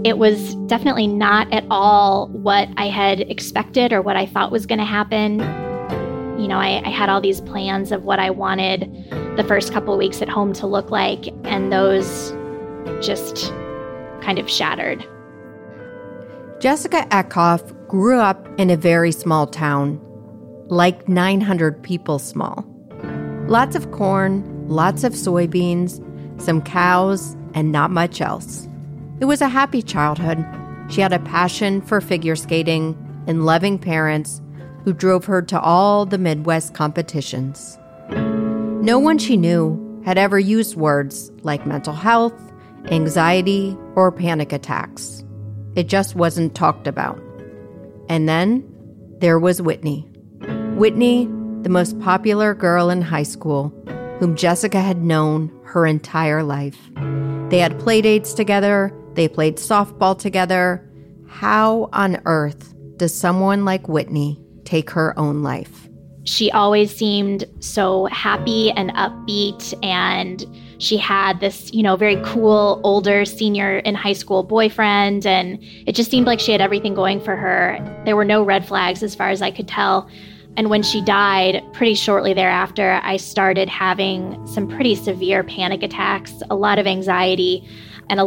It was definitely not at all what I had expected or what I thought was going to happen. You know, I had all these plans of what I wanted the first couple of weeks at home to look like, and those just kind of shattered. Jessica Eckhoff grew up in a very small town, like 900 people small. Lots of corn, lots of soybeans, some cows, and not much else. It was a happy childhood. She had a passion for figure skating and loving parents who drove her to all the Midwest competitions. No one she knew had ever used words like mental health, anxiety, or panic attacks. It just wasn't talked about. And then there was Whitney. Whitney, the most popular girl in high school, whom Jessica had known her entire life. They had play dates together. They played softball together. How on earth does someone like Whitney take her own life? She always seemed so happy and upbeat, and she had this, very cool older senior in high school boyfriend, and it just seemed like she had everything going for her. There were no red flags as far as I could tell. And when she died, pretty shortly thereafter, I started having some pretty severe panic attacks, a lot of anxiety, and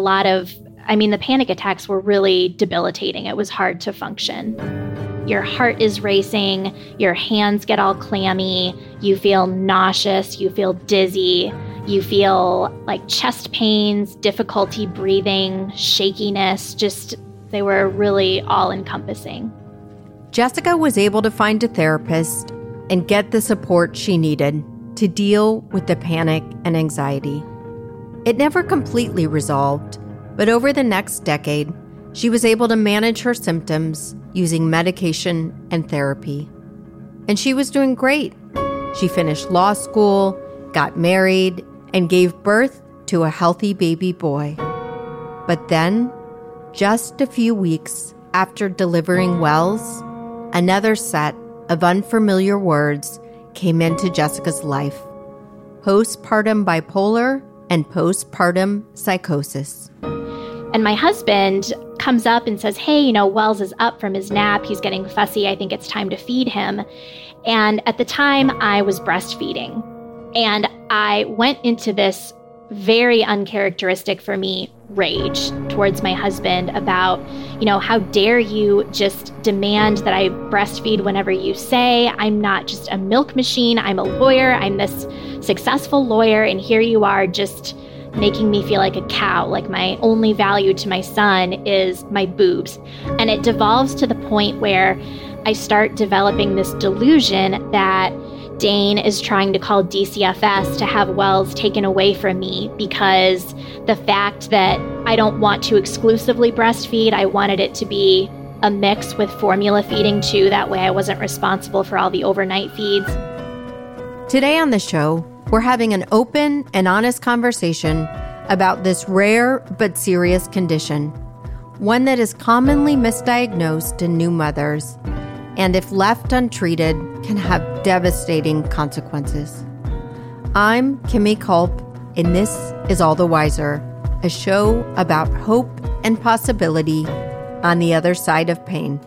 the panic attacks were really debilitating. It was hard to function. Your heart is racing, your hands get all clammy, you feel nauseous, you feel dizzy, you feel like chest pains, difficulty breathing, shakiness, they were really all-encompassing. Jessica was able to find a therapist and get the support she needed to deal with the panic and anxiety. It never completely resolved, but over the next decade, she was able to manage her symptoms using medication and therapy. And she was doing great. She finished law school, got married, and gave birth to a healthy baby boy. But then, just a few weeks after delivering Wells, another set of unfamiliar words came into Jessica's life: postpartum bipolar and postpartum psychosis. And my husband comes up and says, hey, Wells is up from his nap. He's getting fussy. I think it's time to feed him. And at the time, I was breastfeeding. And I went into this very uncharacteristic for me rage towards my husband about, how dare you just demand that I breastfeed whenever you say. I'm not just a milk machine. I'm a lawyer. I'm this successful lawyer. And here you are just making me feel like a cow, like my only value to my son is my boobs. And it devolves to the point where I start developing this delusion that Dane is trying to call DCFS to have Wells taken away from me because the fact that I don't want to exclusively breastfeed, I wanted it to be a mix with formula feeding too. That way I wasn't responsible for all the overnight feeds. Today on the show, we're having an open and honest conversation about this rare but serious condition, one that is commonly misdiagnosed in new mothers, and if left untreated, can have devastating consequences. I'm Kimmy Culp, and this is All the Wiser, a show about hope and possibility on the other side of pain.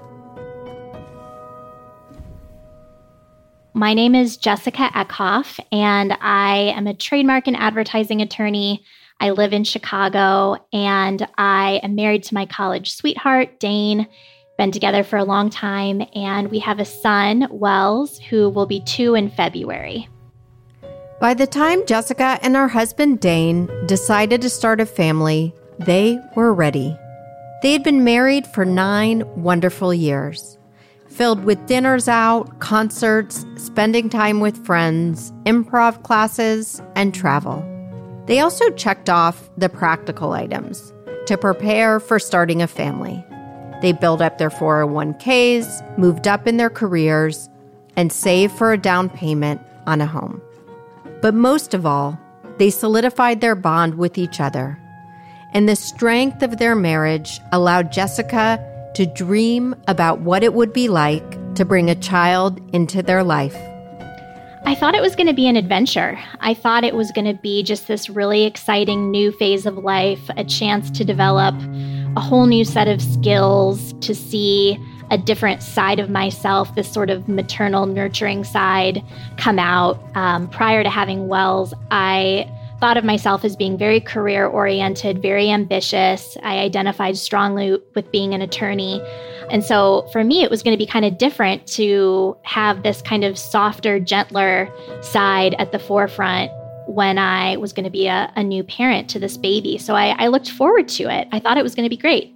My name is Jessica Eckhoff, and I am a trademark and advertising attorney. I live in Chicago, and I am married to my college sweetheart, Dane. Been together for a long time, and we have a son, Wells, who will be 2 in February. By the time Jessica and her husband, Dane, decided to start a family, they were ready. They had been married for 9 wonderful years, filled with dinners out, concerts, spending time with friends, improv classes, and travel. They also checked off the practical items to prepare for starting a family. They built up their 401ks, moved up in their careers, and saved for a down payment on a home. But most of all, they solidified their bond with each other. And the strength of their marriage allowed Jessica to dream about what it would be like to bring a child into their life. I thought it was going to be an adventure. I thought it was going to be just this really exciting new phase of life, a chance to develop a whole new set of skills, to see a different side of myself, this sort of maternal nurturing side come out. Prior to having Wells, I thought of myself as being very career oriented, very ambitious. I identified strongly with being an attorney. And so for me, it was going to be kind of different to have this kind of softer, gentler side at the forefront when I was going to be a new parent to this baby. So I looked forward to it. I thought it was going to be great.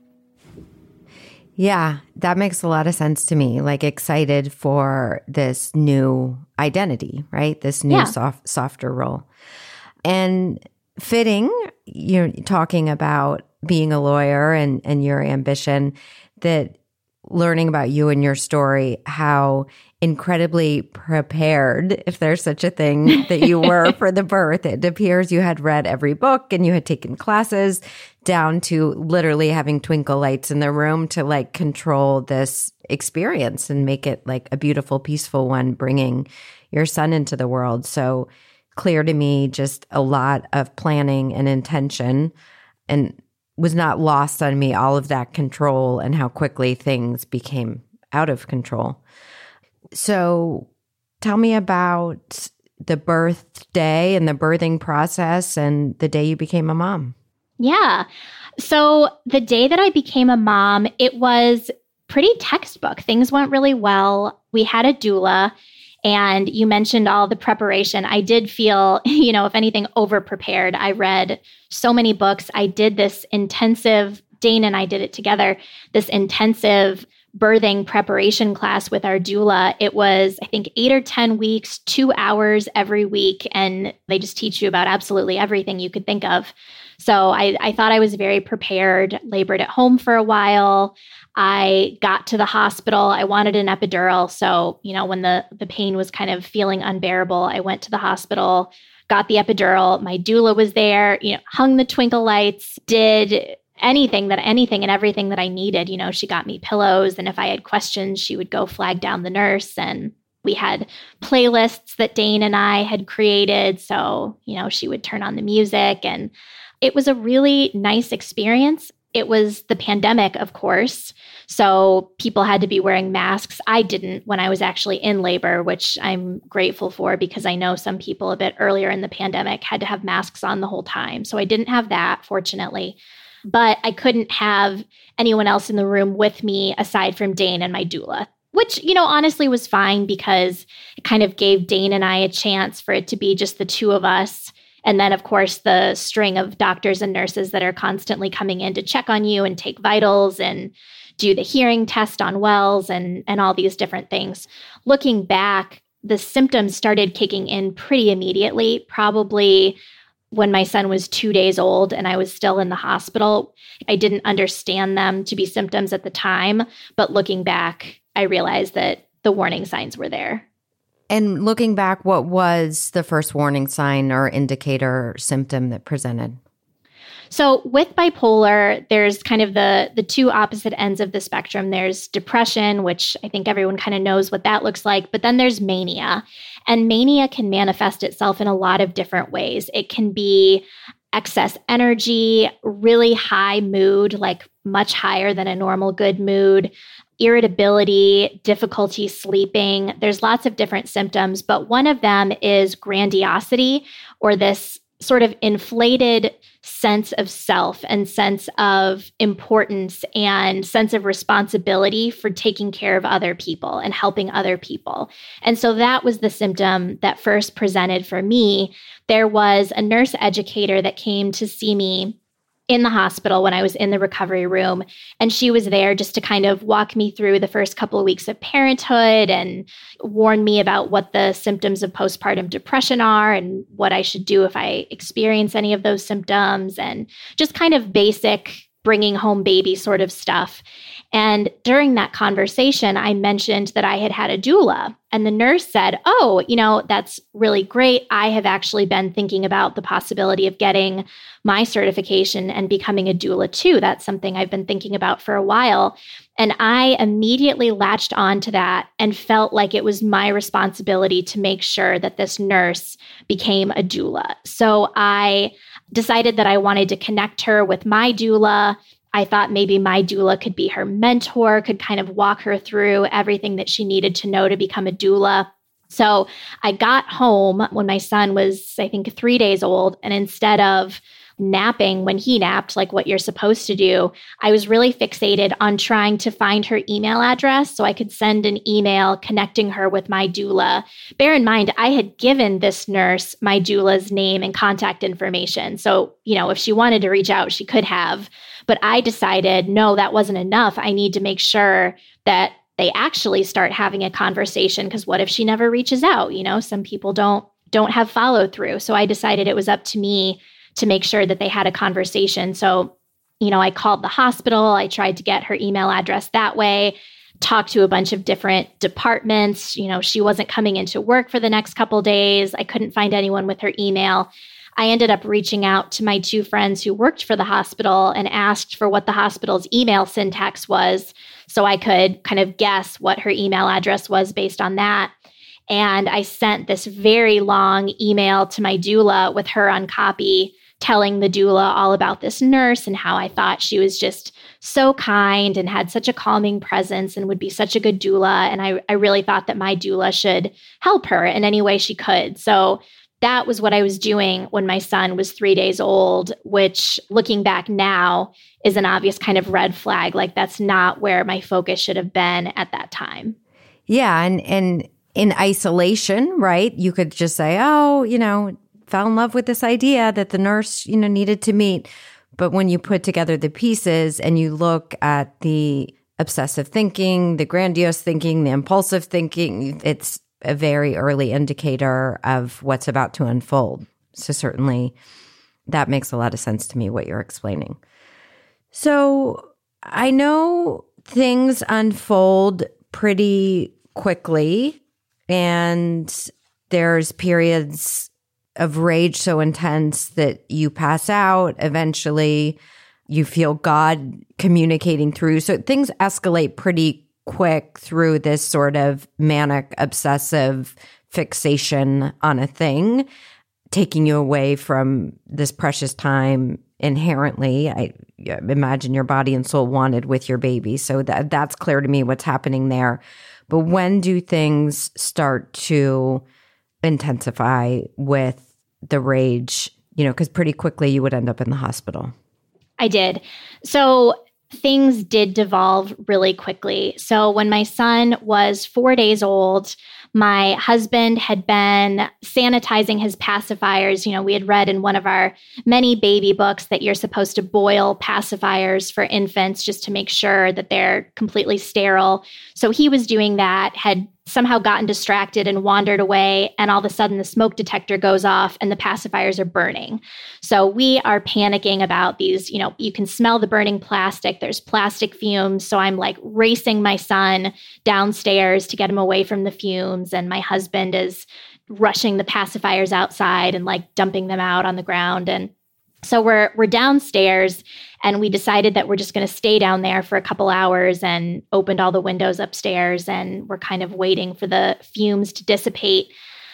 Yeah, that makes a lot of sense to me. Like excited for this new identity, right? This new softer role. And fitting, you're talking about being a lawyer and your ambition, that learning about you and your story, how incredibly prepared, if there's such a thing, that you were for the birth. It appears you had read every book and you had taken classes, down to literally having twinkle lights in the room to like control this experience and make it like a beautiful, peaceful one, bringing your son into the world. So clear to me, just a lot of planning and intention, and was not lost on me all of that control and how quickly things became out of control. So tell me about the birthday and the birthing process and the day you became a mom. Yeah. So the day that I became a mom, it was pretty textbook. Things went really well. We had a doula. And you mentioned all the preparation. I did feel, if anything, over-prepared. I read so many books. I did this intensive, Dane and I did it together, this intensive birthing preparation class with our doula. It was, I think, 8 or 10 weeks, 2 hours every week. And they just teach you about absolutely everything you could think of. So I thought I was very prepared, labored at home for a while. I got to the hospital. I wanted an epidural. So, when the pain was kind of feeling unbearable, I went to the hospital, got the epidural. My doula was there, hung the twinkle lights, did anything and everything that I needed. She got me pillows. And if I had questions, she would go flag down the nurse. And we had playlists that Dane and I had created. So, she would turn on the music. And it was a really nice experience. It was the pandemic, of course. So people had to be wearing masks. I didn't when I was actually in labor, which I'm grateful for because I know some people a bit earlier in the pandemic had to have masks on the whole time. So I didn't have that, fortunately. But I couldn't have anyone else in the room with me aside from Dane and my doula, which, honestly was fine because it kind of gave Dane and I a chance for it to be just the two of us. And then, of course, the string of doctors and nurses that are constantly coming in to check on you and take vitals and do the hearing test on Wells and all these different things. Looking back, the symptoms started kicking in pretty immediately, probably when my son was 2 days old and I was still in the hospital. I didn't understand them to be symptoms at the time, but looking back, I realized that the warning signs were there. And looking back, what was the first warning sign or indicator or symptom that presented? So with bipolar, there's kind of the two opposite ends of the spectrum. There's depression, which I think everyone kind of knows what that looks like. But then there's mania. And mania can manifest itself in a lot of different ways. It can be excess energy, really high mood, like much higher than a normal good mood, irritability, difficulty sleeping. There's lots of different symptoms, but one of them is grandiosity, or this sort of inflated sense of self and sense of importance and sense of responsibility for taking care of other people and helping other people. And so that was the symptom that first presented for me. There was a nurse educator that came to see me in the hospital when I was in the recovery room. And she was there just to kind of walk me through the first couple of weeks of parenthood and warn me about what the symptoms of postpartum depression are and what I should do if I experience any of those symptoms, and just kind of basic bringing home baby sort of stuff. And during that conversation, I mentioned that I had had a doula. And the nurse said, "Oh, that's really great. I have actually been thinking about the possibility of getting my certification and becoming a doula too. That's something I've been thinking about for a while." And I immediately latched on to that and felt like it was my responsibility to make sure that this nurse became a doula. So I decided that I wanted to connect her with my doula. I thought maybe my doula could be her mentor, could kind of walk her through everything that she needed to know to become a doula. So I got home when my son was, I think, 3 days old. And instead of napping when he napped, like what you're supposed to do, I was really fixated on trying to find her email address so I could send an email connecting her with my doula. Bear in mind, I had given this nurse my doula's name and contact information. So, if she wanted to reach out, she could have. But I decided, no, that wasn't enough. I need to make sure that they actually start having a conversation, because what if she never reaches out? Some people don't have follow through. So I decided it was up to me to make sure that they had a conversation. So, I called the hospital. I tried to get her email address that way, talked to a bunch of different departments. She wasn't coming into work for the next couple days. I couldn't find anyone with her email. I ended up reaching out to my 2 friends who worked for the hospital and asked for what the hospital's email syntax was so I could kind of guess what her email address was based on that. And I sent this very long email to my doula with her on copy, telling the doula all about this nurse and how I thought she was just so kind and had such a calming presence and would be such a good doula. And I really thought that my doula should help her in any way she could. So that was what I was doing when my son was 3 days old, which, looking back now, is an obvious kind of red flag. Like, that's not where my focus should have been at that time. Yeah. And in isolation, right? You could just say, oh, fell in love with this idea that the nurse, needed to meet. But when you put together the pieces and you look at the obsessive thinking, the grandiose thinking, the impulsive thinking, it's a very early indicator of what's about to unfold. So certainly that makes a lot of sense to me, what you're explaining. So I know things unfold pretty quickly, and there's periods of rage so intense that you pass out. Eventually, you feel God communicating through. So things escalate pretty quick through this sort of manic, obsessive fixation on a thing, taking you away from this precious time inherently. I imagine your body and soul wanted with your baby. So that's clear to me what's happening there. But when do things start to intensify with the rage? Because pretty quickly you would end up in the hospital. I did. So things did devolve really quickly. So when my son was 4 days old, my husband had been sanitizing his pacifiers. We had read in one of our many baby books that you're supposed to boil pacifiers for infants just to make sure that they're completely sterile. So he was doing that, had somehow gotten distracted and wandered away. And all of a sudden the smoke detector goes off and the pacifiers are burning. So we are panicking about these, you can smell the burning plastic. There's plastic fumes. So I'm like racing my son downstairs to get him away from the fumes. And my husband is rushing the pacifiers outside and like dumping them out on the ground. And so we're downstairs, and we decided that we're just going to stay down there for a couple hours, and opened all the windows upstairs, and we're kind of waiting for the fumes to dissipate.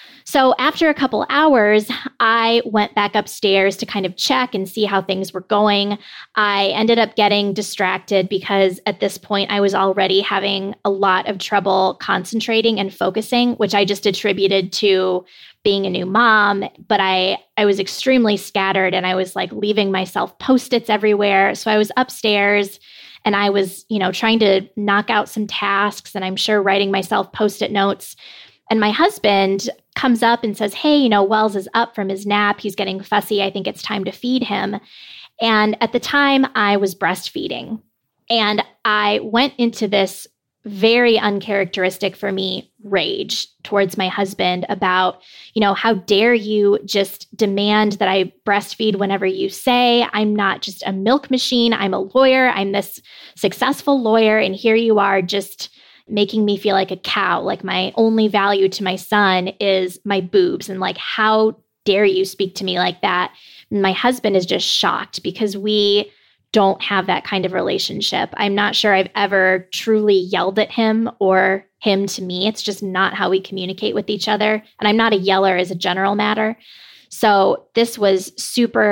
So after a couple hours, I went back upstairs to kind of check and see how things were going. I ended up getting distracted because at this point I was already having a lot of trouble concentrating and focusing, which I just attributed to being a new mom. But I was extremely scattered, and I was like leaving myself Post-its everywhere. So I was upstairs and I was, trying to knock out some tasks, and I'm sure writing myself Post-it notes. And my husband comes up and says, hey, Wells is up from his nap. He's getting fussy. I think it's time to feed him. And at the time I was breastfeeding, and I went into this very uncharacteristic for me rage towards my husband about, how dare you just demand that I breastfeed whenever you say? I'm not just a milk machine. I'm a lawyer. I'm this successful lawyer. And here you are just making me feel like a cow. Like my only value to my son is my boobs. And like, how dare you speak to me like that? And my husband is just shocked because we don't have that kind of relationship. I'm not sure I've ever truly yelled at him or him to me. It's just not how we communicate with each other. And I'm not a yeller as a general matter. So this was super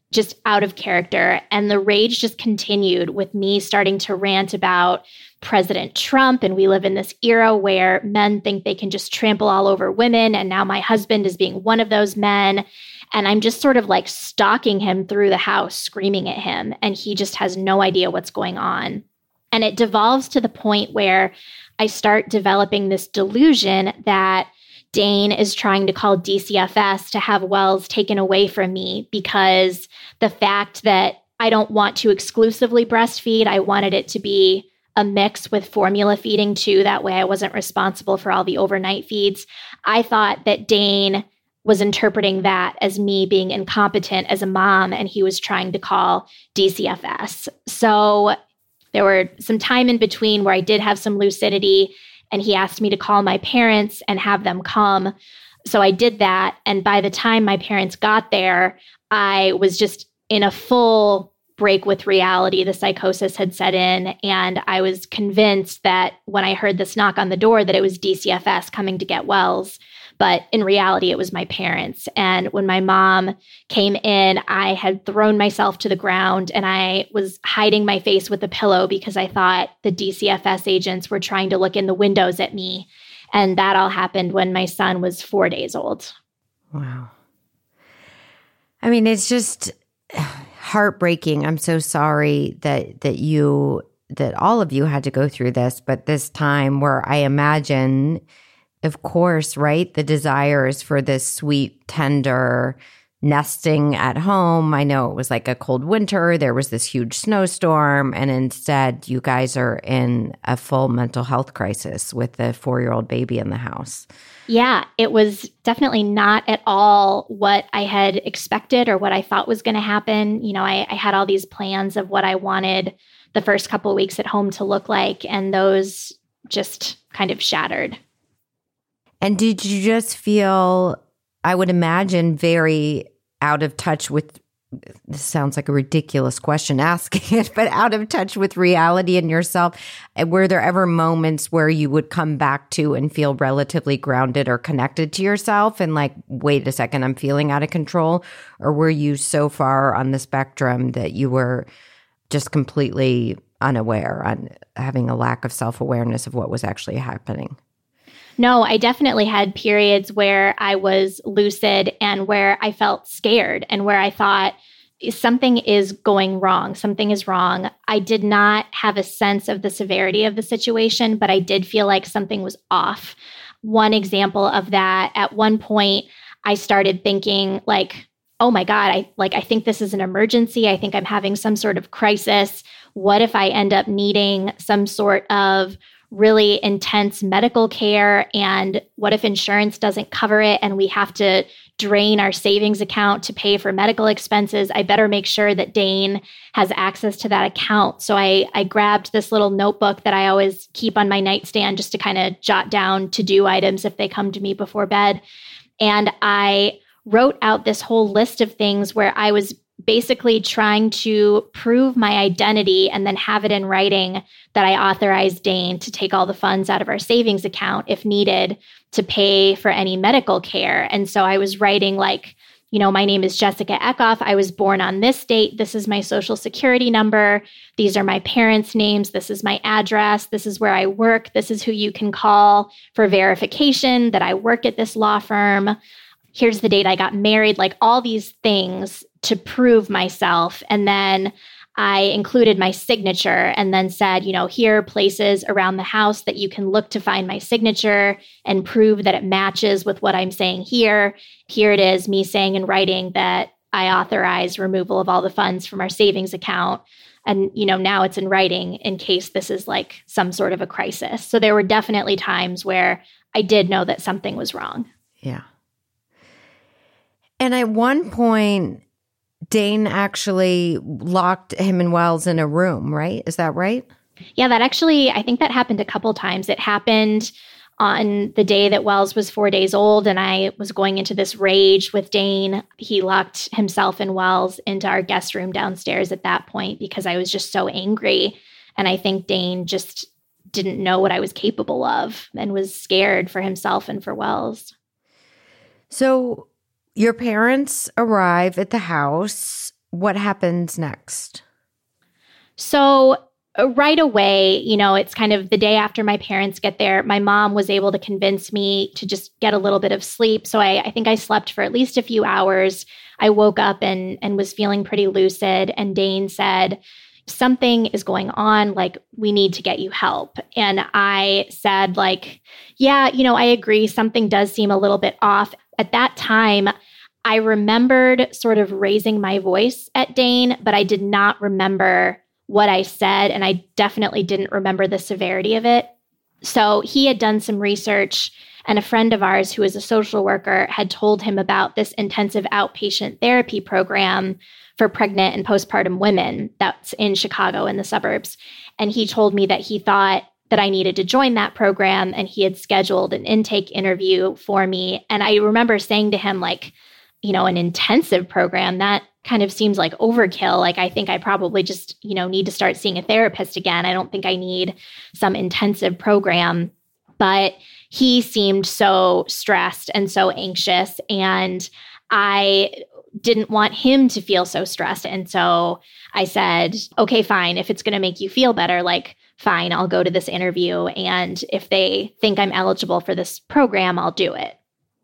just out of character. And the rage just continued with me starting to rant about President Trump. And we live in this era where men think they can just trample all over women. And now my husband is being one of those men. And I'm just sort of like stalking him through the house, screaming at him. And he just has no idea what's going on. And it devolves to the point where I start developing this delusion that Dane is trying to call DCFS to have Wells taken away from me, because the fact that I don't want to exclusively breastfeed, I wanted it to be a mix with formula feeding too. That way I wasn't responsible for all the overnight feeds. I thought that Dane was interpreting that as me being incompetent as a mom, and he was trying to call DCFS. So there were some time in between where I did have some lucidity, and he asked me to call my parents and have them come. So I did that. And by the time my parents got there, I was just in a full break with reality. The psychosis had set in, and I was convinced that when I heard this knock on the door that it was DCFS coming to get Wells. But in reality, it was my parents. And when my mom came in, I had thrown myself to the ground and I was hiding my face with a pillow because I thought the DCFS agents were trying to look in the windows at me. And that all happened when my son was 4 days old. Wow. I mean, it's just heartbreaking. I'm so sorry that all of you had to go through this, but this time where I imagine, of course, right, the desire is for this sweet, tender nesting at home. I know it was like a cold winter. There was this huge snowstorm. And instead, you guys are in a full mental health crisis with a 4-year-old baby in the house. Yeah, it was definitely not at all what I had expected or what I thought was going to happen. You know, I had all these plans of what I wanted the first couple of weeks at home to look like, and those just kind of shattered. And did you just feel, I would imagine, very out of touch with, this sounds like a ridiculous question asking it, but out of touch with reality and yourself? Were there ever moments where you would come back to and feel relatively grounded or connected to yourself and like, wait a second, I'm feeling out of control? Or were you so far on the spectrum that you were just completely unaware, on having a lack of self-awareness of what was actually happening? No, I definitely had periods where I was lucid and where I felt scared and where I thought something is going wrong. Something is wrong. I did not have a sense of the severity of the situation, but I did feel like something was off. One example of that, at one point, I started thinking like, oh my God, I think this is an emergency. I think I'm having some sort of crisis. What if I end up needing some sort of really intense medical care? And what if insurance doesn't cover it and we have to drain our savings account to pay for medical expenses? I better make sure that Dane has access to that account. So I grabbed this little notebook that I always keep on my nightstand just to kind of jot down to-do items if they come to me before bed. And I wrote out this whole list of things where I was basically trying to prove my identity and then have it in writing that I authorized Dane to take all the funds out of our savings account if needed to pay for any medical care. And so I was writing like, you know, my name is Jessica Eckhoff. I was born on this date. This is my social security number. These are my parents' names. This is my address. This is where I work. This is who you can call for verification that I work at this law firm. Here's the date I got married, like all these things to prove myself. And then I included my signature and then said, you know, here are places around the house that you can look to find my signature and prove that it matches with what I'm saying here. Here it is, me saying in writing that I authorize removal of all the funds from our savings account. And, you know, now it's in writing in case this is like some sort of a crisis. So there were definitely times where I did know that something was wrong. Yeah. And at one point, Dane actually locked him and Wells in a room, right? Is that right? Yeah, I think that happened a couple times. It happened on the day that Wells was 4 days old and I was going into this rage with Dane. He locked himself and Wells into our guest room downstairs at that point because I was just so angry. And I think Dane just didn't know what I was capable of and was scared for himself and for Wells. So your parents arrive at the house what happens next? So right away, it's kind of the day after my parents get there, my mom was able to convince me to just get a little bit of sleep. So I think I slept for at least a few hours. I woke up and was feeling pretty lucid. And Dane said, something is going on, like, we need to get you help. And I said, like, yeah, I agree. Something does seem a little bit off. At that time, I remembered sort of raising my voice at Dane, but I did not remember what I said. And I definitely didn't remember the severity of it. So he had done some research, and a friend of ours who is a social worker had told him about this intensive outpatient therapy program for pregnant and postpartum women that's in Chicago in the suburbs. And he told me that he thought that I needed to join that program, and he had scheduled an intake interview for me. And I remember saying to him, like, an intensive program, that kind of seems like overkill. Like, I think I probably just, need to start seeing a therapist again. I don't think I need some intensive program. But he seemed so stressed and so anxious, and I didn't want him to feel so stressed. And so I said, okay, fine. If it's going to make you feel better, like, fine, I'll go to this interview. And if they think I'm eligible for this program, I'll do it.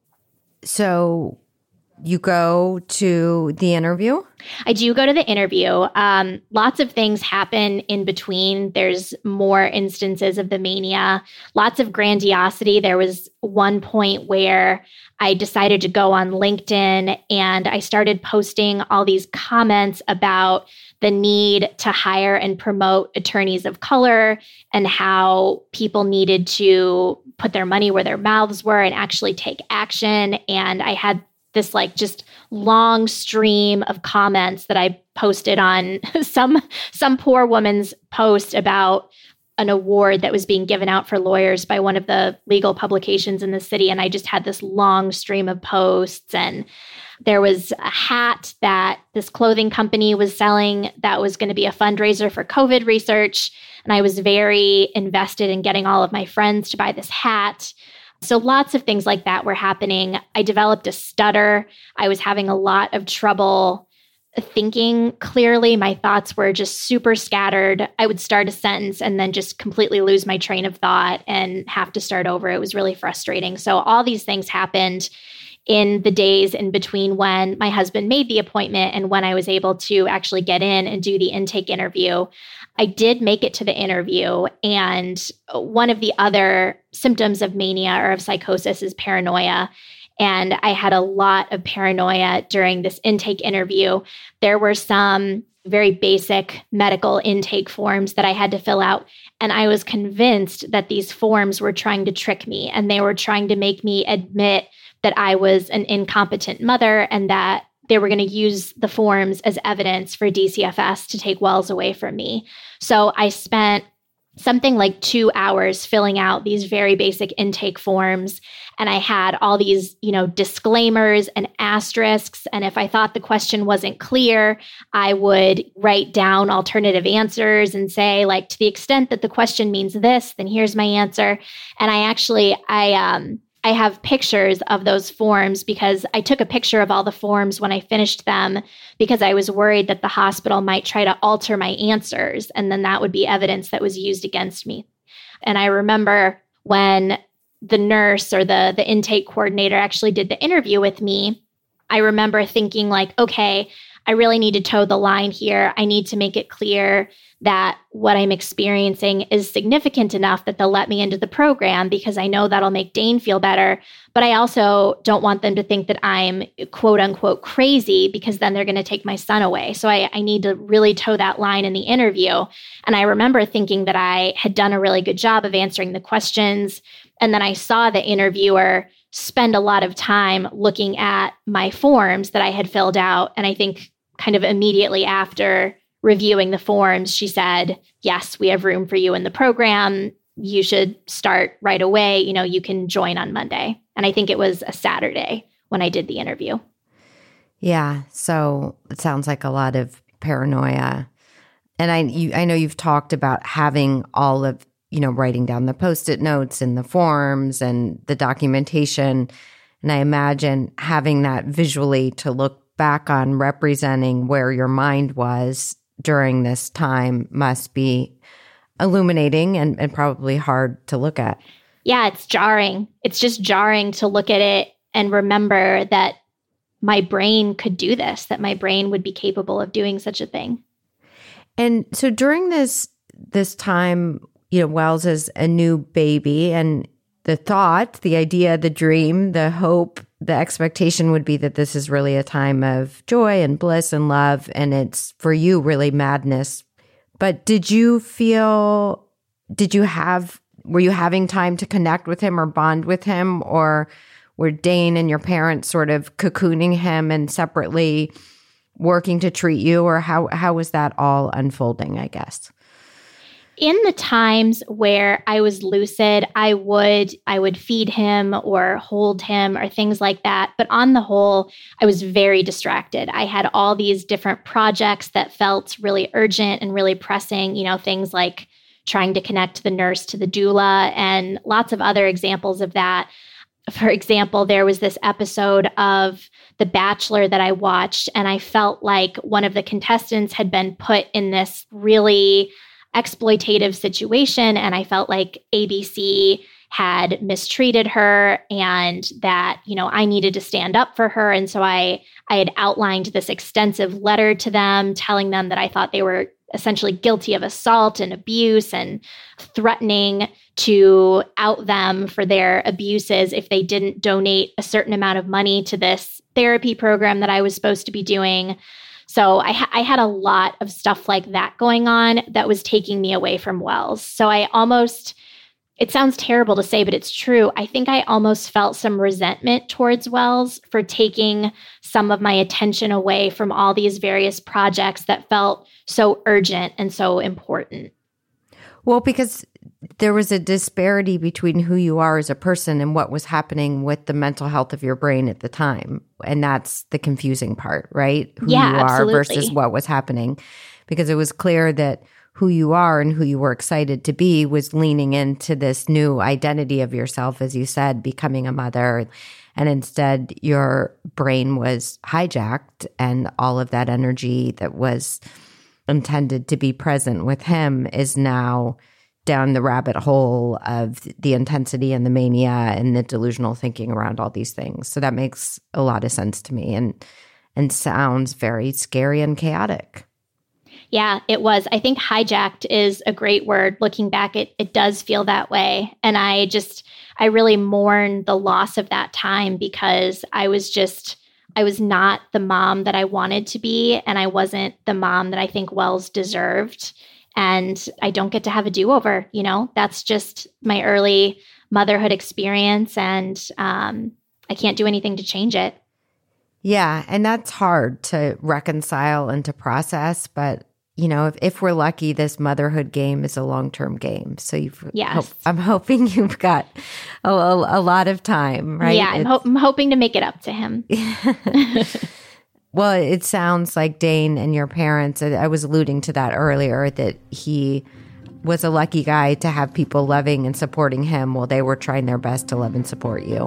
So you go to the interview? I do go to the interview. Lots of things happen in between. There's more instances of the mania, lots of grandiosity. There was one point where I decided to go on LinkedIn, and I started posting all these comments about the need to hire and promote attorneys of color, and how people needed to put their money where their mouths were and actually take action. And I had this just long stream of comments that I posted on some poor woman's post about an award that was being given out for lawyers by one of the legal publications in the city. And I just had this long stream of posts. And there was a hat that this clothing company was selling that was going to be a fundraiser for COVID research. And I was very invested in getting all of my friends to buy this hat. So lots of things like that were happening. I developed a stutter. I was having a lot of trouble thinking clearly. My thoughts were just super scattered. I would start a sentence and then just completely lose my train of thought and have to start over. It was really frustrating. So all these things happened in the days in between when my husband made the appointment and when I was able to actually get in and do the intake interview. I did make it to the interview, and one of the other symptoms of mania or of psychosis is paranoia. And I had a lot of paranoia during this intake interview. There were some very basic medical intake forms that I had to fill out. And I was convinced that these forms were trying to trick me, and they were trying to make me admit that I was an incompetent mother, and that they were going to use the forms as evidence for DCFS to take Wells away from me. So I spent something like 2 hours filling out these very basic intake forms. And I had all these, disclaimers and asterisks. And if I thought the question wasn't clear, I would write down alternative answers and say, like, to the extent that the question means this, then here's my answer. And I have pictures of those forms because I took a picture of all the forms when I finished them because I was worried that the hospital might try to alter my answers, and then that would be evidence that was used against me. And I remember when the nurse or the intake coordinator actually did the interview with me, I remember thinking, like, okay, I really need to toe the line here. I need to make it clear that what I'm experiencing is significant enough that they'll let me into the program, because I know that'll make Dane feel better. But I also don't want them to think that I'm quote unquote crazy, because then they're going to take my son away. So I need to really toe that line in the interview. And I remember thinking that I had done a really good job of answering the questions. And then I saw the interviewer spend a lot of time looking at my forms that I had filled out. And I think kind of immediately after reviewing the forms, she said, yes, we have room for you in the program. You should start right away. You can join on Monday. And I think it was a Saturday when I did the interview. Yeah. So it sounds like a lot of paranoia. And I know you've talked about having all of, writing down the Post-it notes and the forms and the documentation. And I imagine having that visually to look back on representing where your mind was during this time must be illuminating and probably hard to look at. Yeah, it's jarring. It's just jarring to look at it and remember that my brain could do this, that my brain would be capable of doing such a thing. And so during this time, Wells is a new baby, and the thought, the idea, the dream, the hope, the expectation would be that this is really a time of joy and bliss and love, and it's for you really madness. But were you having time to connect with him or bond with him, or were Dane and your parents sort of cocooning him and separately working to treat you, or how was that all unfolding, I guess? In the times where I was lucid, I would feed him or hold him or things like that. But on the whole, I was very distracted. I had all these different projects that felt really urgent and really pressing, things like trying to connect the nurse to the doula and lots of other examples of that. For example, there was this episode of The Bachelor that I watched, and I felt like one of the contestants had been put in this really exploitative situation, and I felt like ABC had mistreated her and that, I needed to stand up for her. And so I had outlined this extensive letter to them telling them that I thought they were essentially guilty of assault and abuse and threatening to out them for their abuses if they didn't donate a certain amount of money to this therapy program that I was supposed to be doing. So I had a lot of stuff like that going on that was taking me away from Wells. So it sounds terrible to say, but it's true. I think I almost felt some resentment towards Wells for taking some of my attention away from all these various projects that felt so urgent and so important. Well, because there was a disparity between who you are as a person and what was happening with the mental health of your brain at the time. And that's the confusing part, right? Who you are absolutely. Versus what was happening. Because it was clear that who you are and who you were excited to be was leaning into this new identity of yourself, as you said, becoming a mother. And instead, your brain was hijacked, and all of that energy that was intended to be present with him is now down the rabbit hole of the intensity and the mania and the delusional thinking around all these things. So that makes a lot of sense to me and sounds very scary and chaotic. Yeah, it was. I think hijacked is a great word. Looking back, it does feel that way. And I really mourn the loss of that time because I was not the mom that I wanted to be. And I wasn't the mom that I think Wells deserved. And I don't get to have a do-over, That's just my early motherhood experience. And I can't do anything to change it. Yeah. And that's hard to reconcile and to process. But if we're lucky, this motherhood game is a long-term game. So I'm hoping you've got a lot of time, right? Yeah, I'm hoping to make it up to him. Well, it sounds like Dane and your parents, I was alluding to that earlier, that he was a lucky guy to have people loving and supporting him while they were trying their best to love and support you.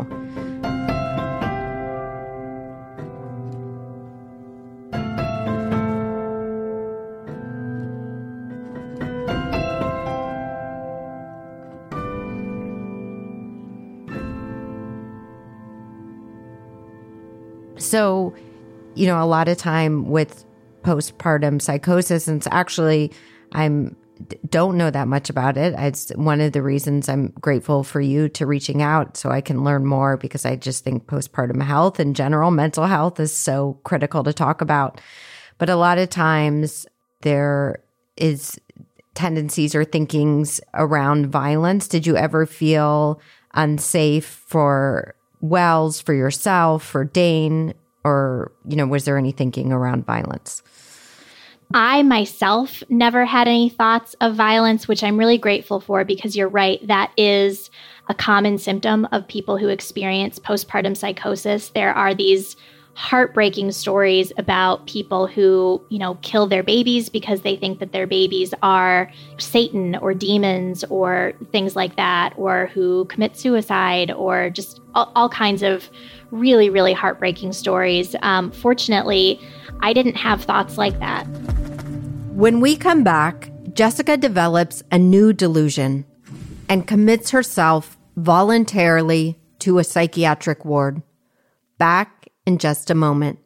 So, a lot of time with postpartum psychosis, and actually, don't know that much about it. It's one of the reasons I'm grateful for you to reaching out so I can learn more, because I just think postpartum health in general, mental health, is so critical to talk about. But a lot of times there is tendencies or thinkings around violence. Did you ever feel unsafe for Wells, for yourself, for Dane, or, was there any thinking around violence? I myself never had any thoughts of violence, which I'm really grateful for, because you're right, that is a common symptom of people who experience postpartum psychosis. There are these heartbreaking stories about people who, kill their babies because they think that their babies are Satan or demons or things like that, or who commit suicide, or just all kinds of really, really heartbreaking stories. Fortunately, I didn't have thoughts like that. When we come back, Jessica develops a new delusion and commits herself voluntarily to a psychiatric ward. Back in just a moment.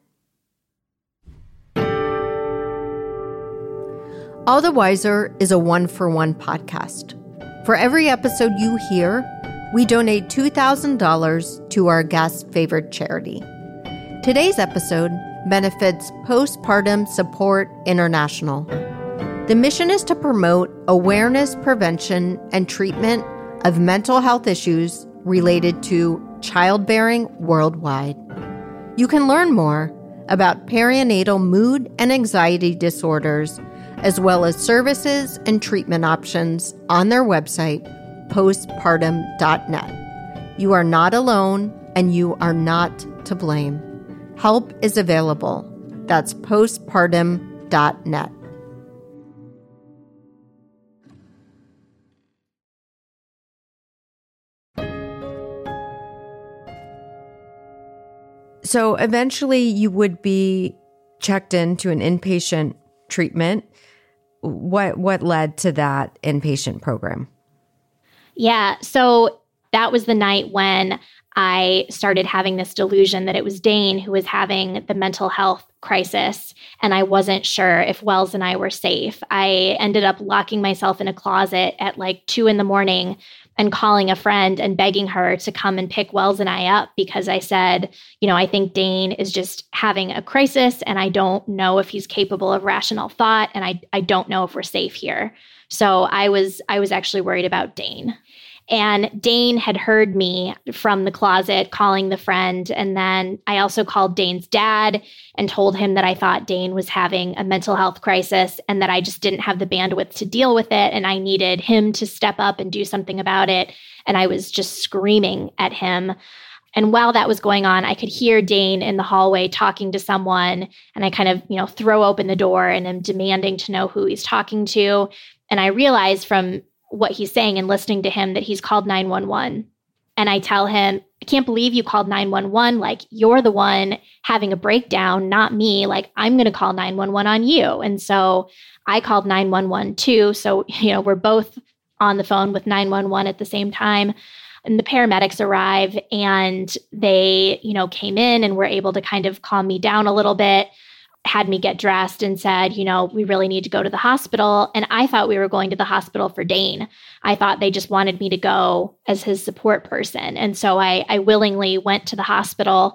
All the Wiser is a one-for-one podcast. For every episode you hear, we donate $2,000 to our guest's favorite charity. Today's episode benefits Postpartum Support International. The mission is to promote awareness, prevention, and treatment of mental health issues related to childbearing worldwide. You can learn more about perinatal mood and anxiety disorders, as well as services and treatment options on their website, postpartum.net. You are not alone, and you are not to blame. Help is available. That's postpartum.net. So eventually you would be checked into an inpatient treatment. What led to that inpatient program? Yeah, so that was the night when I started having this delusion that it was Dane who was having the mental health crisis, and I wasn't sure if Wells and I were safe. I ended up locking myself in a closet at like 2 a.m. and calling a friend and begging her to come and pick Wells and I up, because I said, I think Dane is just having a crisis and I don't know if he's capable of rational thought, and I don't know if we're safe here. So I was actually worried about Dane. And Dane had heard me from the closet calling the friend. And then I also called Dane's dad and told him that I thought Dane was having a mental health crisis and that I just didn't have the bandwidth to deal with it. And I needed him to step up and do something about it. And I was just screaming at him. And while that was going on, I could hear Dane in the hallway talking to someone. And I kind of, throw open the door and am demanding to know who he's talking to. And I realized from what he's saying and listening to him that he's called 911. And I tell him, I can't believe you called 911. Like, you're the one having a breakdown, not me. Like, I'm going to call 911 on you. And so I called 911 too. So, we're both on the phone with 911 at the same time. And the paramedics arrive and they, came in and were able to kind of calm me down a little bit, had me get dressed and said, we really need to go to the hospital. And I thought we were going to the hospital for Dane. I thought they just wanted me to go as his support person. And so I willingly went to the hospital.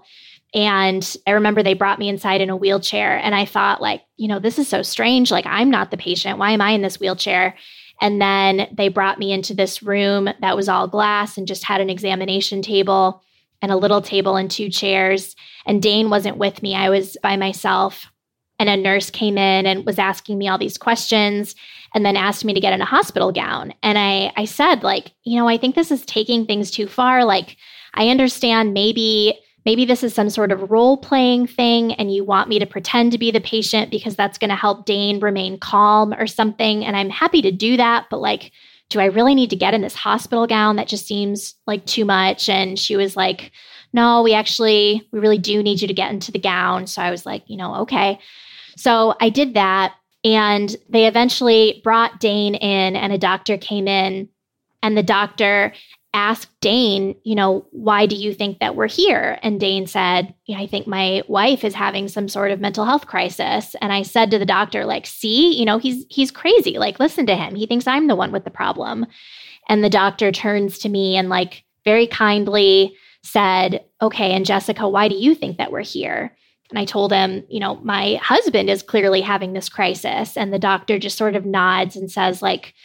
And I remember they brought me inside in a wheelchair. And I thought, this is so strange. Like, I'm not the patient. Why am I in this wheelchair? And then they brought me into this room that was all glass and just had an examination table and a little table and 2 chairs. And Dane wasn't with me. I was by myself. And a nurse came in and was asking me all these questions and then asked me to get in a hospital gown. And I said, I think this is taking things too far. Like, I understand maybe this is some sort of role-playing thing and you want me to pretend to be the patient because that's going to help Dane remain calm or something. And I'm happy to do that. But do I really need to get in this hospital gown? That just seems like too much. And she was like, no, we really do need you to get into the gown. So I was like, okay. So I did that, and they eventually brought Dane in, and a doctor came in, and the doctor asked Dane, why do you think that we're here? And Dane said, I think my wife is having some sort of mental health crisis. And I said to the doctor, see, he's crazy. Listen to him. He thinks I'm the one with the problem. And the doctor turns to me and very kindly said, okay, and Jessica, why do you think that we're here? And I told him, my husband is clearly having this crisis. And the doctor just sort of nods and says,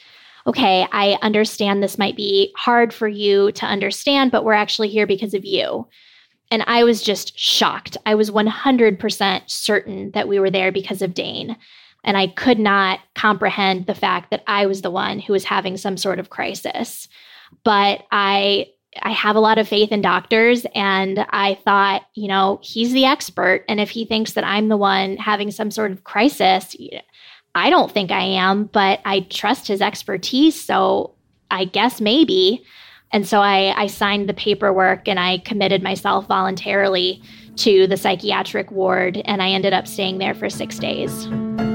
okay, I understand this might be hard for you to understand, but we're actually here because of you. And I was just shocked. I was 100% certain that we were there because of Dane. And I could not comprehend the fact that I was the one who was having some sort of crisis. But I I have a lot of faith in doctors, and I thought, he's the expert. And if he thinks that I'm the one having some sort of crisis, I don't think I am, but I trust his expertise. So I guess maybe. And so I signed the paperwork and I committed myself voluntarily to the psychiatric ward. And I ended up staying there for 6 days.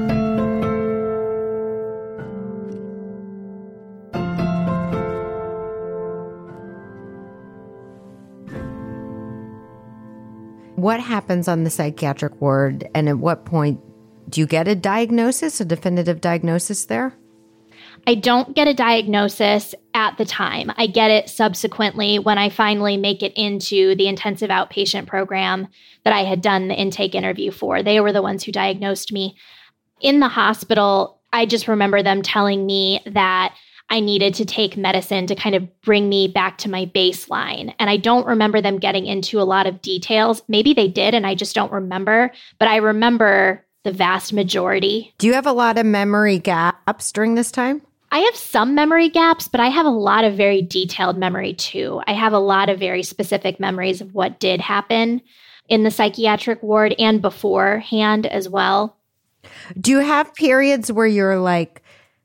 What happens on the psychiatric ward, and at what point do you get a diagnosis, a definitive diagnosis there? I don't get a diagnosis at the time. I get it subsequently when I finally make it into the intensive outpatient program that I had done the intake interview for. They were the ones who diagnosed me. In the hospital, I just remember them telling me that I needed to take medicine to kind of bring me back to my baseline. And I don't remember them getting into a lot of details. Maybe they did, and I just don't remember. But I remember the vast majority. Do you have a lot of memory gaps during this time? I have some memory gaps, but I have a lot of very detailed memory too. I have a lot of very specific memories of what did happen in the psychiatric ward and beforehand as well. Do you have periods where you're like,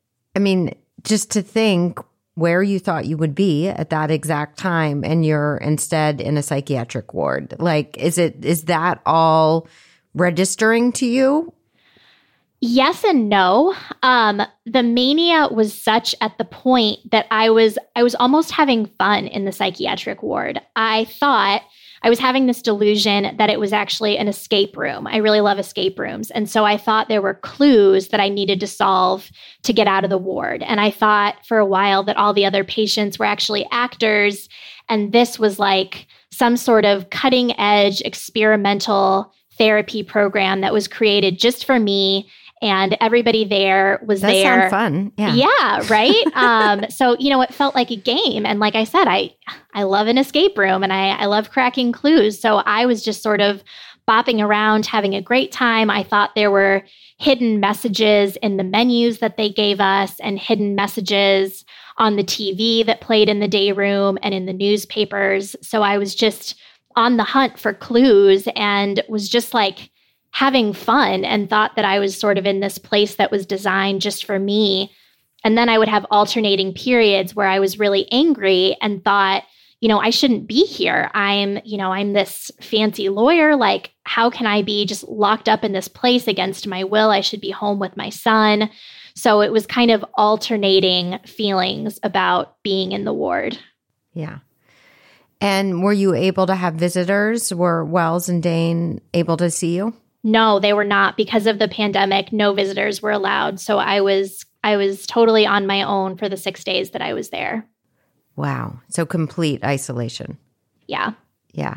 just to think where you thought you would be at that exact time and you're instead in a psychiatric ward? Like, is that all registering to you? Yes and no. The mania was such at the point that I was almost having fun in the psychiatric ward. I thought I was having this delusion that it was actually an escape room. I really love escape rooms. And so I thought there were clues that I needed to solve to get out of the ward. And I thought for a while that all the other patients were actually actors. And this was like some sort of cutting edge experimental therapy program that was created just for me. And everybody there was there. That sounds fun. Yeah, right? So, it felt like a game. And like I said, I love an escape room and I love cracking clues. So I was just sort of bopping around, having a great time. I thought there were hidden messages in the menus that they gave us and hidden messages on the TV that played in the day room and in the newspapers. So I was just on the hunt for clues and was just like having fun and thought that I was sort of in this place that was designed just for me. And then I would have alternating periods where I was really angry and thought, I shouldn't be here. I'm this fancy lawyer. Like, how can I be just locked up in this place against my will? I should be home with my son. So it was kind of alternating feelings about being in the ward. Yeah. And were you able to have visitors? Were Wells and Dane able to see you? No, they were not. Because of the pandemic, no visitors were allowed. So I was totally on my own for the 6 days that I was there. Wow. So complete isolation. Yeah. Yeah.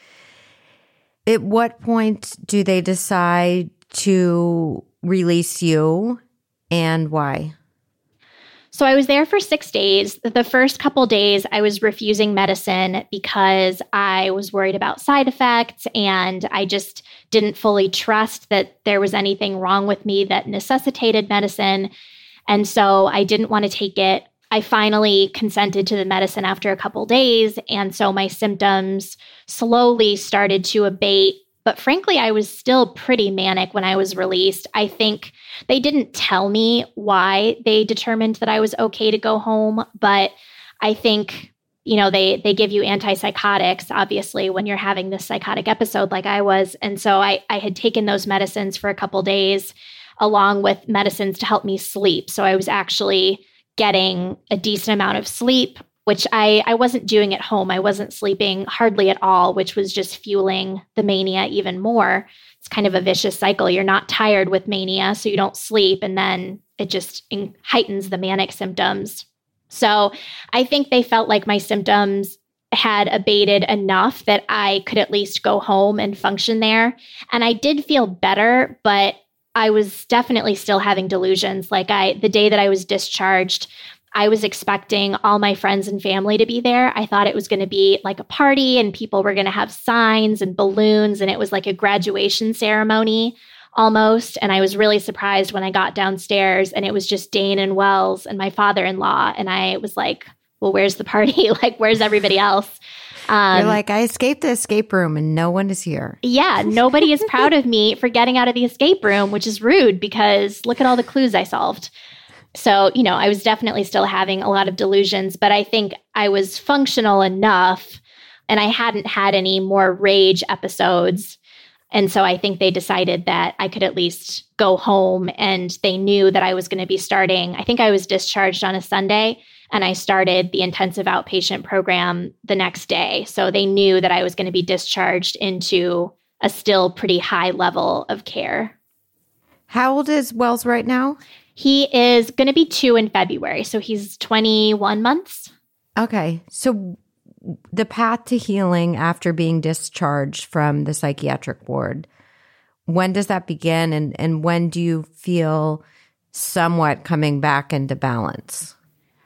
At what point do they decide to release you and why? So I was there for 6 days. The first couple days, I was refusing medicine because I was worried about side effects and I just didn't fully trust that there was anything wrong with me that necessitated medicine. And so I didn't want to take it. I finally consented to the medicine after a couple days. And so my symptoms slowly started to abate. But frankly, I was still pretty manic when I was released. I think they didn't tell me why they determined that I was okay to go home. But I think, they give you antipsychotics, obviously, when you're having this psychotic episode like I was. And so I had taken those medicines for a couple days, along with medicines to help me sleep. So I was actually getting a decent amount of sleep, which I wasn't doing at home. I wasn't sleeping hardly at all, which was just fueling the mania even more. It's kind of a vicious cycle. You're not tired with mania, so you don't sleep, and then it just heightens the manic symptoms. So I think they felt like my symptoms had abated enough that I could at least go home and function there. And I did feel better, but I was definitely still having delusions. Like the day that I was discharged, I was expecting all my friends and family to be there. I thought it was going to be like a party and people were going to have signs and balloons, and it was like a graduation ceremony almost. And I was really surprised when I got downstairs and it was just Dane and Wells and my father-in-law. And I was like, well, where's the party? Like, where's everybody else? You're like, I escaped the escape room and no one is here. Yeah, nobody is proud of me for getting out of the escape room, which is rude because look at all the clues I solved. So, I was definitely still having a lot of delusions, but I think I was functional enough and I hadn't had any more rage episodes. And so I think they decided that I could at least go home, and they knew that I was going to be starting. I think I was discharged on a Sunday and I started the intensive outpatient program the next day. So they knew that I was going to be discharged into a still pretty high level of care. How old is Wells right now? He is going to be 2 in February. So he's 21 months. Okay. So the path to healing after being discharged from the psychiatric ward, when does that begin? And when do you feel somewhat coming back into balance?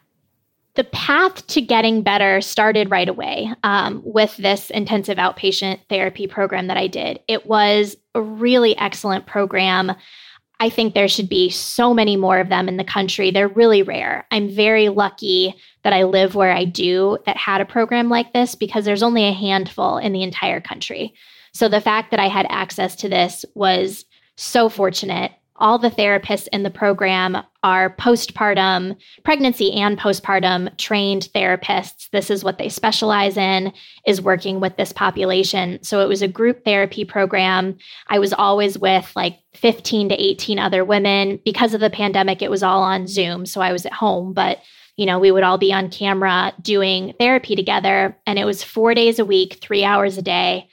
The path to getting better started right away with this intensive outpatient therapy program that I did. It was a really excellent program. I think there should be so many more of them in the country. They're really rare. I'm very lucky that I live where I do that had a program like this because there's only a handful in the entire country. So the fact that I had access to this was so fortunate. All the therapists in the program are postpartum, pregnancy and postpartum trained therapists. This is what they specialize in, is working with this population. So it was a group therapy program. I was always with like 15 to 18 other women. Because of the pandemic, it was all on Zoom. So I was at home, but we would all be on camera doing therapy together. And it was 4 days a week, 3 hours a day.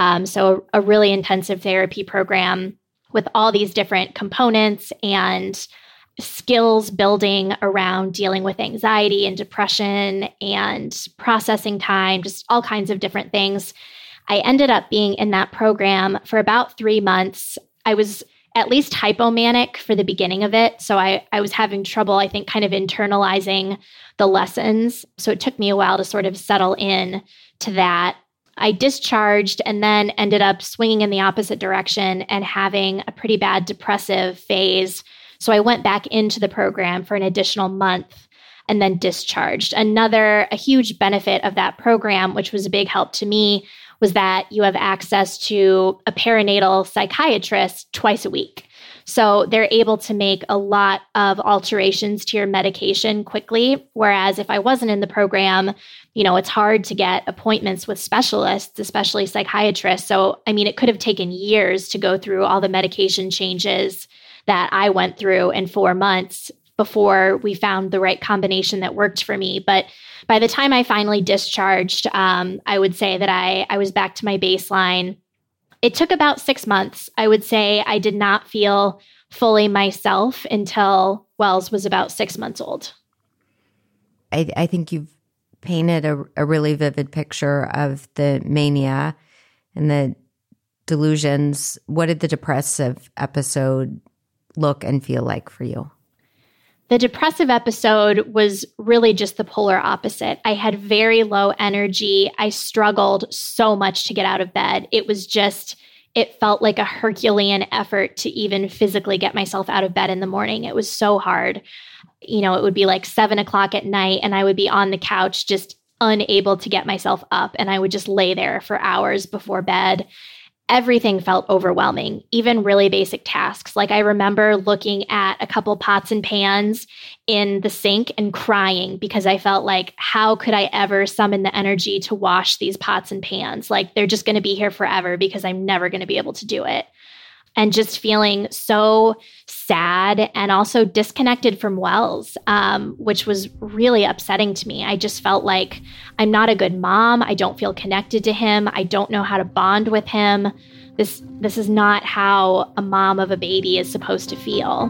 So a really intensive therapy program with all these different components and skills building around dealing with anxiety and depression and processing time, just all kinds of different things. I ended up being in that program for about 3 months. I was at least hypomanic for the beginning of it. So I was having trouble, I think, kind of internalizing the lessons. So it took me a while to sort of settle in to that. I discharged and then ended up swinging in the opposite direction and having a pretty bad depressive phase. So I went back into the program for an additional month and then discharged. A huge benefit of that program, which was a big help to me, was that you have access to a perinatal psychiatrist twice a week. So they're able to make a lot of alterations to your medication quickly. Whereas if I wasn't in the program, it's hard to get appointments with specialists, especially psychiatrists. So, it could have taken years to go through all the medication changes that I went through in 4 months before we found the right combination that worked for me. But by the time I finally discharged, I would say that I was back to my baseline. It took about 6 months. I would say I did not feel fully myself until Wells was about 6 months old. I think you've painted a really vivid picture of the mania and the delusions. What did the depressive episode look and feel like for you? The depressive episode was really just the polar opposite. I had very low energy. I struggled so much to get out of bed. It felt like a Herculean effort to even physically get myself out of bed in the morning. It was so hard. It would be like 7 o'clock at night and I would be on the couch just unable to get myself up. And I would just lay there for hours before bed. Everything felt overwhelming, even really basic tasks. Like I remember looking at a couple pots and pans in the sink and crying because I felt like, how could I ever summon the energy to wash these pots and pans? Like they're just going to be here forever because I'm never going to be able to do it. And just feeling so sad and also disconnected from Wells, which was really upsetting to me. I just felt like I'm not a good mom. I don't feel connected to him. I don't know how to bond with him. This is not how a mom of a baby is supposed to feel.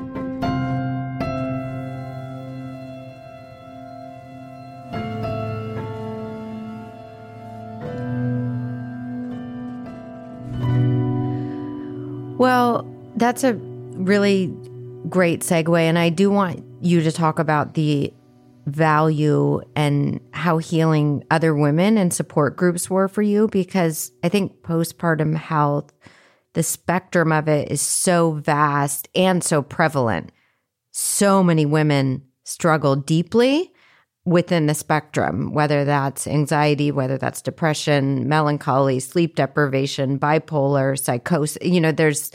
Well, that's a really great segue. And I do want you to talk about the value and how healing other women and support groups were for you, because I think postpartum health, the spectrum of it is so vast and so prevalent. So many women struggle deeply. within the spectrum, whether that's anxiety, whether that's depression, melancholy, sleep deprivation, bipolar, psychosis. There's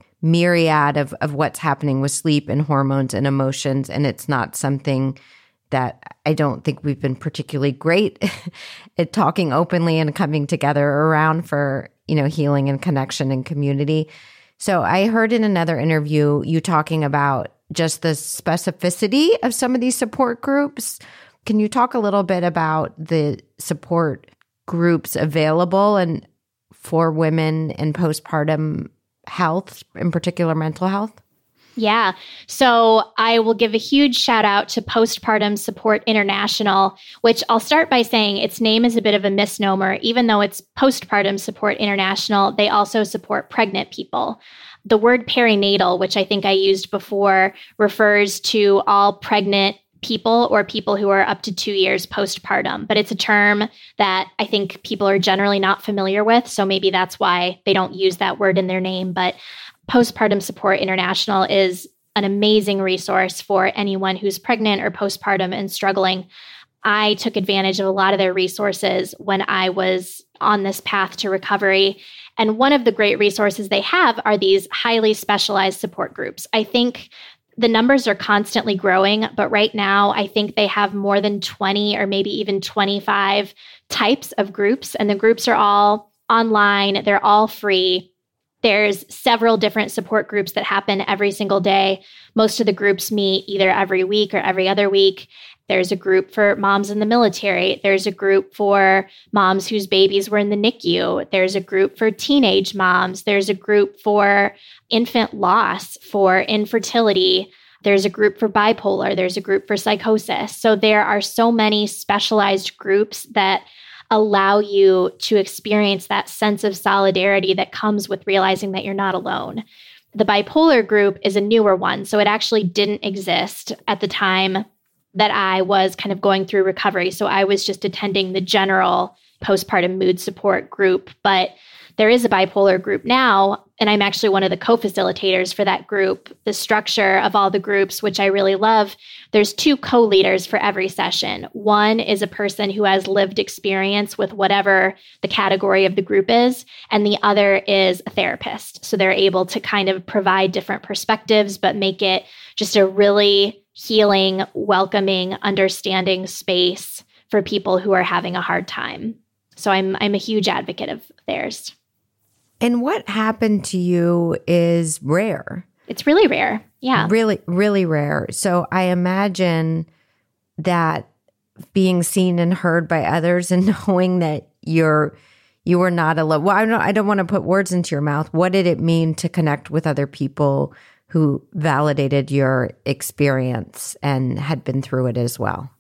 myriad of what's happening with sleep and hormones and emotions, and it's not something that I don't think we've been particularly great at talking openly and coming together around for, healing and connection and community. So I heard in another interview you talking about just the specificity of some of these support groups. Can you talk a little bit about the support groups available and for women in postpartum health, in particular mental health? Yeah. So I will give a huge shout out to Postpartum Support International, which I'll start by saying its name is a bit of a misnomer. Even though it's Postpartum Support International, they also support pregnant people. The word perinatal, which I think I used before, refers to all pregnant people or people who are up to 2 years postpartum. But it's a term that I think people are generally not familiar with. So maybe that's why they don't use that word in their name. But Postpartum Support International is an amazing resource for anyone who's pregnant or postpartum and struggling. I took advantage of a lot of their resources when I was on this path to recovery. And one of the great resources they have are these highly specialized support groups. I think the numbers are constantly growing, but right now I think they have more than 20 or maybe even 25 types of groups. And the groups are all online. They're all free. There's several different support groups that happen every single day. Most of the groups meet either every week or every other week. There's a group for moms in the military. There's a group for moms whose babies were in the NICU. There's a group for teenage moms. There's a group for infant loss, for infertility. There's a group for bipolar. There's a group for psychosis. So there are so many specialized groups that allow you to experience that sense of solidarity that comes with realizing that you're not alone. The bipolar group is a newer one, so it actually didn't exist at the time that I was kind of going through recovery. So I was just attending the general postpartum mood support group, but there is a bipolar group now, and I'm actually one of the co-facilitators for that group. The structure of all the groups, which I really love, there's 2 co-leaders for every session. One is a person who has lived experience with whatever the category of the group is, and the other is a therapist. So they're able to kind of provide different perspectives, but make it just a really healing, welcoming, understanding space for people who are having a hard time. So I'm a huge advocate of theirs. And what happened to you is rare. It's really rare. Yeah. Really, really rare. So I imagine that being seen and heard by others and knowing that you were not alone. Well, I don't want to put words into your mouth. What did it mean to connect with other people who validated your experience and had been through it as well?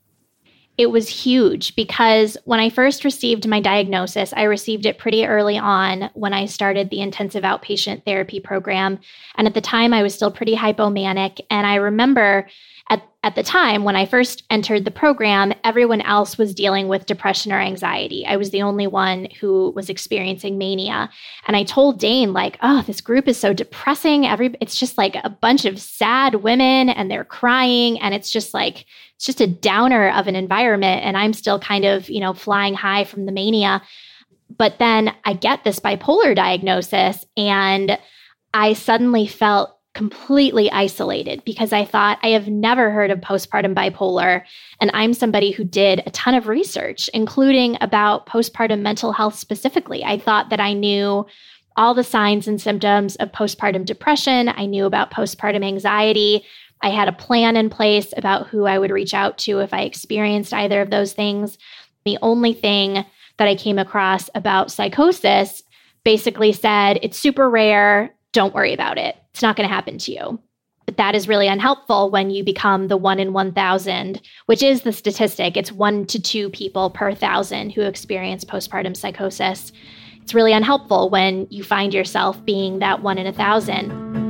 It was huge because when I first received my diagnosis, I received it pretty early on when I started the intensive outpatient therapy program. And at the time, I was still pretty hypomanic. And I remember at the time when I first entered the program, everyone else was dealing with depression or anxiety. I was the only one who was experiencing mania. And I told Dane, like, oh, this group is so depressing. It's just like a bunch of sad women and they're crying. And it's just a downer of an environment. And I'm still kind of, flying high from the mania. But then I get this bipolar diagnosis and I suddenly felt completely isolated because I thought I have never heard of postpartum bipolar. And I'm somebody who did a ton of research, including about postpartum mental health specifically. I thought that I knew all the signs and symptoms of postpartum depression. I knew about postpartum anxiety. I had a plan in place about who I would reach out to if I experienced either of those things. The only thing that I came across about psychosis basically said, it's super rare. Don't worry about it. It's not going to happen to you. But that is really unhelpful when you become the 1 in 1,000, which is the statistic. It's 1 to 2 people per 1,000 who experience postpartum psychosis. It's really unhelpful when you find yourself being that 1 in 1,000.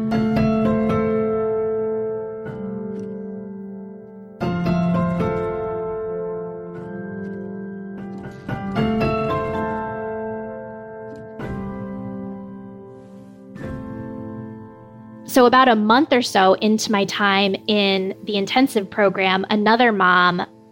So about a month or so into my time in the intensive program, another mom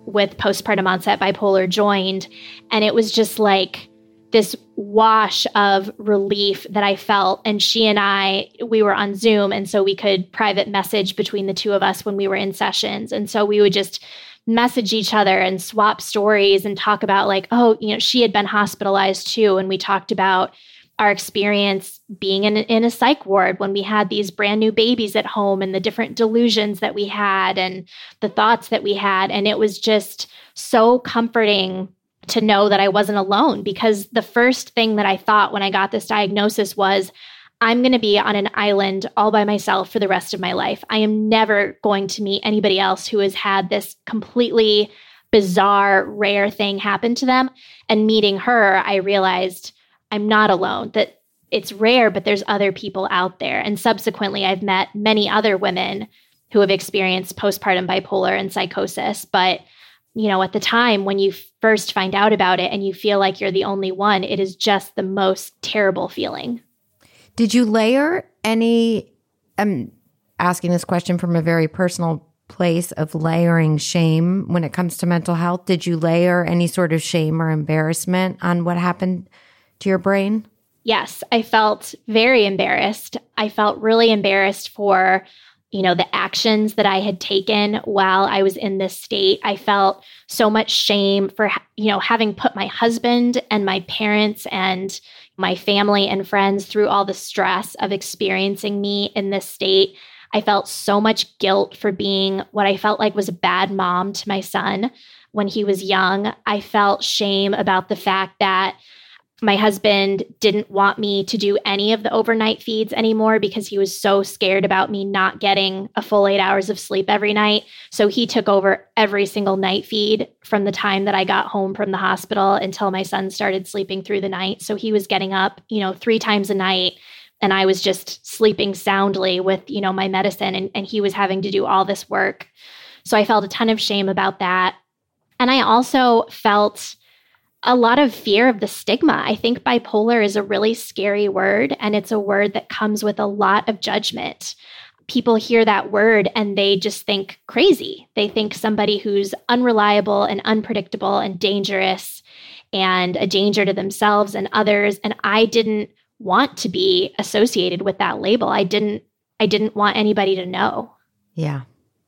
with postpartum onset bipolar joined. And it was just like this wash of relief that I felt. And she and we were on Zoom. And so we could private message between the two of us when we were in sessions. And so we would just message each other and swap stories and talk about like, oh, she had been hospitalized too. And we talked about our experience being in a psych ward when we had these brand new babies at home and the different delusions that we had and the thoughts that we had. And it was just so comforting to know that I wasn't alone, because the first thing that I thought when I got this diagnosis was, I'm going to be on an island all by myself for the rest of my life. I am never going to meet anybody else who has had this completely bizarre, rare thing happen to them. And meeting her, I realized I'm not alone, that it's rare, but there's other people out there. And subsequently, I've met many other women who have experienced postpartum bipolar and psychosis. But, at the time when you first find out about it and you feel like you're the only one, it is just the most terrible feeling. Did you layer any, I'm asking this question from a very personal place of layering shame when it comes to mental health. Did you layer any sort of shame or embarrassment on what happened to your brain? Yes, I felt very embarrassed. I felt really embarrassed for, the actions that I had taken while I was in this state. I felt so much shame for, having put my husband and my parents and my family and friends through all the stress of experiencing me in this state. I felt so much guilt for being what I felt like was a bad mom to my son when he was young. I felt shame about the fact that my husband didn't want me to do any of the overnight feeds anymore because he was so scared about me not getting a full 8 hours of sleep every night. So he took over every single night feed from the time that I got home from the hospital until my son started sleeping through the night. So he was getting up, 3 times a night, and I was just sleeping soundly with, my medicine, and he was having to do all this work. So I felt a ton of shame about that. And I also felt a lot of fear of the stigma. I think bipolar is a really scary word, and it's a word that comes with a lot of judgment. People hear that word and they just think crazy. They think somebody who's unreliable and unpredictable and dangerous and a danger to themselves and others. And I didn't want to be associated with that label. I didn't want anybody to know. Yeah.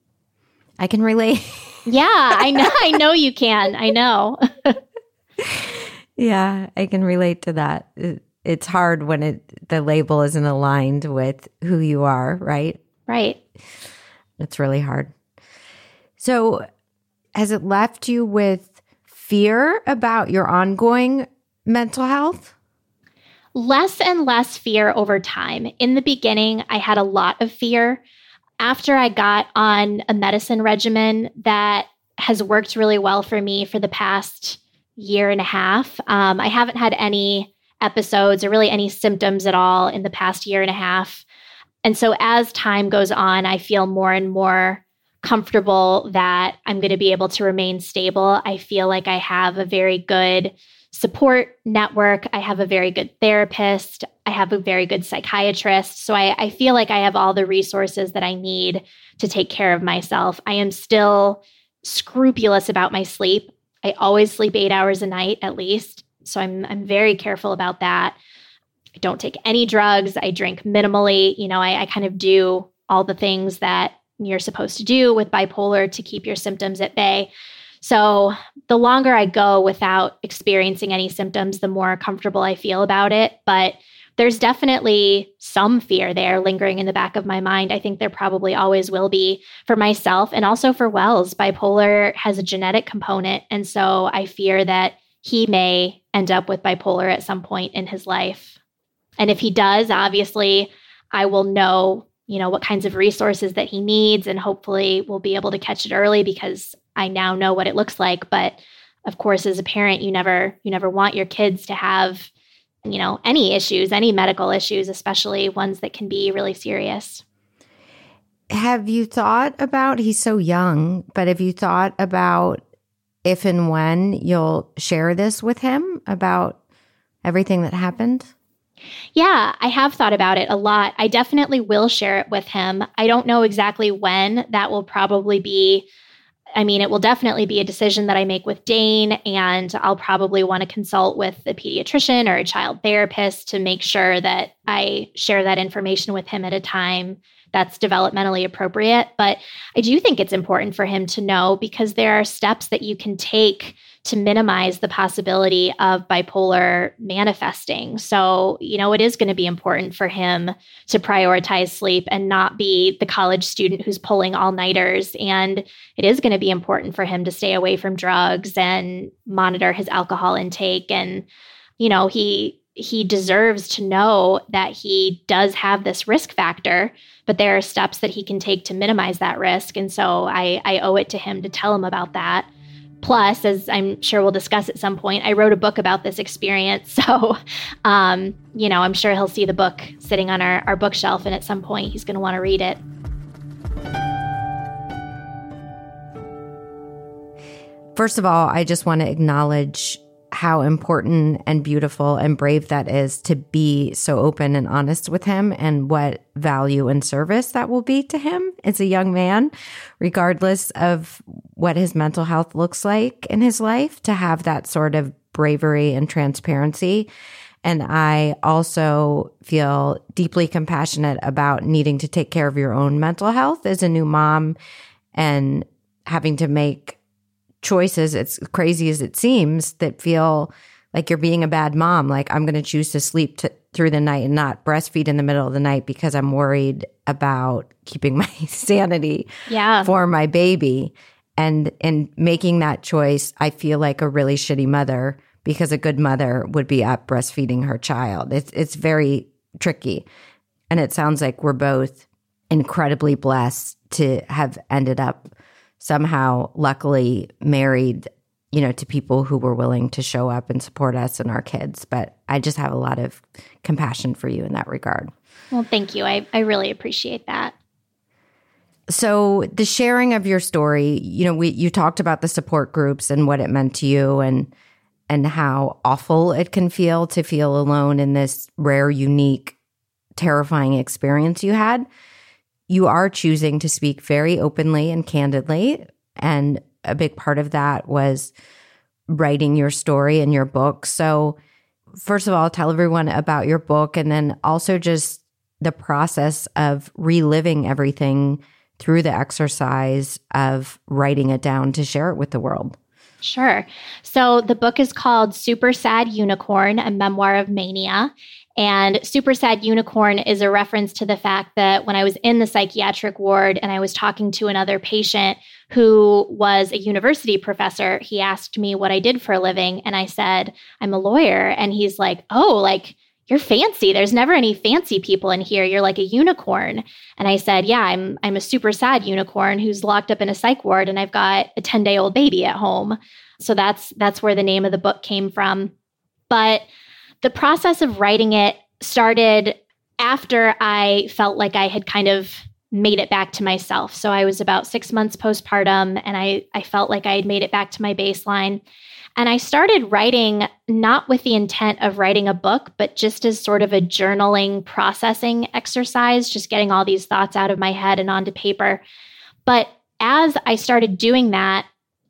I can relate. Yeah, I know you can. I know. Yeah, I can relate to that. It's hard when the label isn't aligned with who you are, right? Right. It's really hard. So has it left you with fear about your ongoing mental health? Less and less fear over time. In the beginning, I had a lot of fear. After I got on a medicine regimen that has worked really well for me for the past year and a half. I haven't had any episodes or really any symptoms at all in the past year and a half. And so as time goes on, I feel more and more comfortable that I'm going to be able to remain stable. I feel like I have a very good support network. I have a very good therapist. I have a very good psychiatrist. So I feel like I have all the resources that I need to take care of myself. I am still scrupulous about my sleep. I always sleep 8 hours a night at least. So I'm very careful about that. I don't take any drugs. I drink minimally. I kind of do all the things that you're supposed to do with bipolar to keep your symptoms at bay. So the longer I go without experiencing any symptoms, the more comfortable I feel about it. But there's definitely some fear there lingering in the back of my mind. I think there probably always will be for myself and also for Wells. Bipolar has a genetic component. And so I fear that he may end up with bipolar at some point in his life. And if he does, obviously, I will know, what kinds of resources that he needs, and hopefully we'll be able to catch it early because I now know what it looks like. But of course, as a parent, you never want your kids to have any issues, any medical issues, especially ones that can be really serious. Have you thought about, he's so young, but have you thought about if and when you'll share this with him about everything that happened? Yeah, I have thought about it a lot. I definitely will share it with him. I don't know exactly when. That will probably be I mean, it will definitely be a decision that I make with Dane, and I'll probably want to consult with a pediatrician or a child therapist to make sure that I share that information with him at a time that's developmentally appropriate. But I do think it's important for him to know, because there are steps that you can take to minimize the possibility of bipolar manifesting. So, it is going to be important for him to prioritize sleep and not be the college student who's pulling all-nighters. And it is going to be important for him to stay away from drugs and monitor his alcohol intake. And, he deserves to know that he does have this risk factor, but there are steps that he can take to minimize that risk. And so I owe it to him to tell him about that. Plus, as I'm sure we'll discuss at some point, I wrote a book about this experience. So, I'm sure he'll see the book sitting on our bookshelf, and at some point he's going to want to read it. First of all, I just want to acknowledge how important and beautiful and brave that is to be so open and honest with him, and what value and service that will be to him as a young man, regardless of what his mental health looks like in his life, to have that sort of bravery and transparency. And I also feel deeply compassionate about needing to take care of your own mental health as a new mom and having to make choices, it's crazy as it seems, that feel like you're being a bad mom. Like, I'm going to choose to sleep through the night and not breastfeed in the middle of the night because I'm worried about keeping my sanity for my baby. And in making that choice, I feel like a really shitty mother, because a good mother would be up breastfeeding her child. It's very tricky. And it sounds like we're both incredibly blessed to have ended up somehow luckily married, to people who were willing to show up and support us and our kids. But I just have a lot of compassion for you in that regard. Well, thank you. I really appreciate that. So the sharing of your story, you talked about the support groups and what it meant to you, and how awful it can feel to feel alone in this rare, unique, terrifying experience you had. You are choosing to speak very openly and candidly. And a big part of that was writing your story in your book. So first of all, tell everyone about your book, and then also just the process of reliving everything through the exercise of writing it down to share it with the world. Sure. So the book is called Super Sad Unicorn, a Memoir of Mania. And Super Sad Unicorn is a reference to the fact that when I was in the psychiatric ward and I was talking to another patient who was a university professor, he asked me what I did for a living. And I said, I'm a lawyer. And he's like, oh, like, you're fancy. There's never any fancy people in here. You're like a unicorn. And I said, yeah, I'm a super sad unicorn who's locked up in a psych ward, and I've got a 10-day-old baby at home. So that's where the name of the book came from. But the process of writing it started after I felt like I had kind of made it back to myself. So I was about 6 months postpartum, and I felt like I had made it back to my baseline. And I started writing not with the intent of writing a book, but just as sort of a journaling, processing exercise, just getting all these thoughts out of my head and onto paper. But as I started doing that,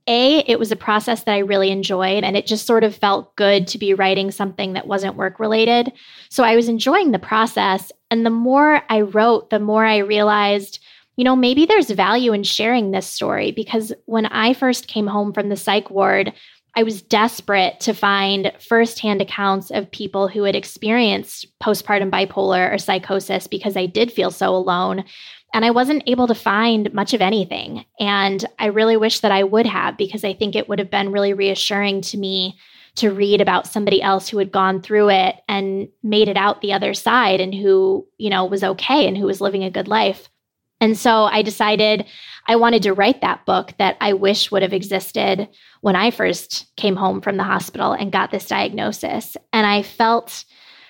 it was a process that I really enjoyed, and it just sort of felt good to be writing something that wasn't work-related. So I was enjoying the process, and the more I wrote, the more I realized, maybe there's value in sharing this story, because when I first came home from the psych ward, I was desperate to find firsthand accounts of people who had experienced postpartum bipolar or psychosis, because I did feel so alone. And I wasn't able to find much of anything. And I really wish that I would have, because I think it would have been really reassuring to me to read about somebody else who had gone through it and made it out the other side, and who, was okay and who was living a good life. And so I decided I wanted to write that book that I wish would have existed when I first came home from the hospital and got this diagnosis. And I felt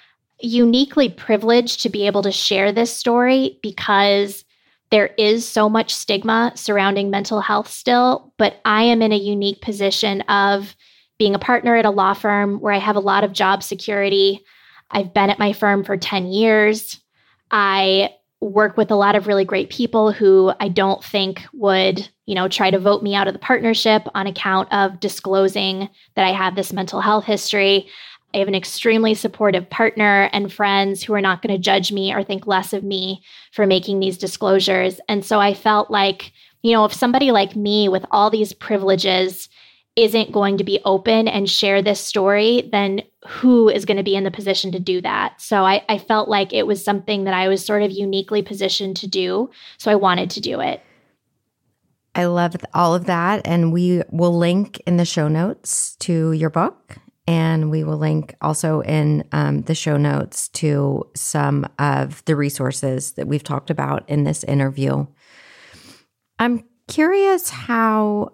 uniquely privileged to be able to share this story, because there is so much stigma surrounding mental health still, but I am in a unique position of being a partner at a law firm where I have a lot of job security. I've been at my firm for 10 years. I work with a lot of really great people who I don't think would, try to vote me out of the partnership on account of disclosing that I have this mental health history. I have an extremely supportive partner and friends who are not going to judge me or think less of me for making these disclosures. And so I felt like, if somebody like me with all these privileges isn't going to be open and share this story, then who is going to be in the position to do that? So I felt like it was something that I was sort of uniquely positioned to do. So I wanted to do it. I love all of that. And we will link in the show notes to your book. And we will link also in the show notes to some of the resources that we've talked about in this interview. I'm curious how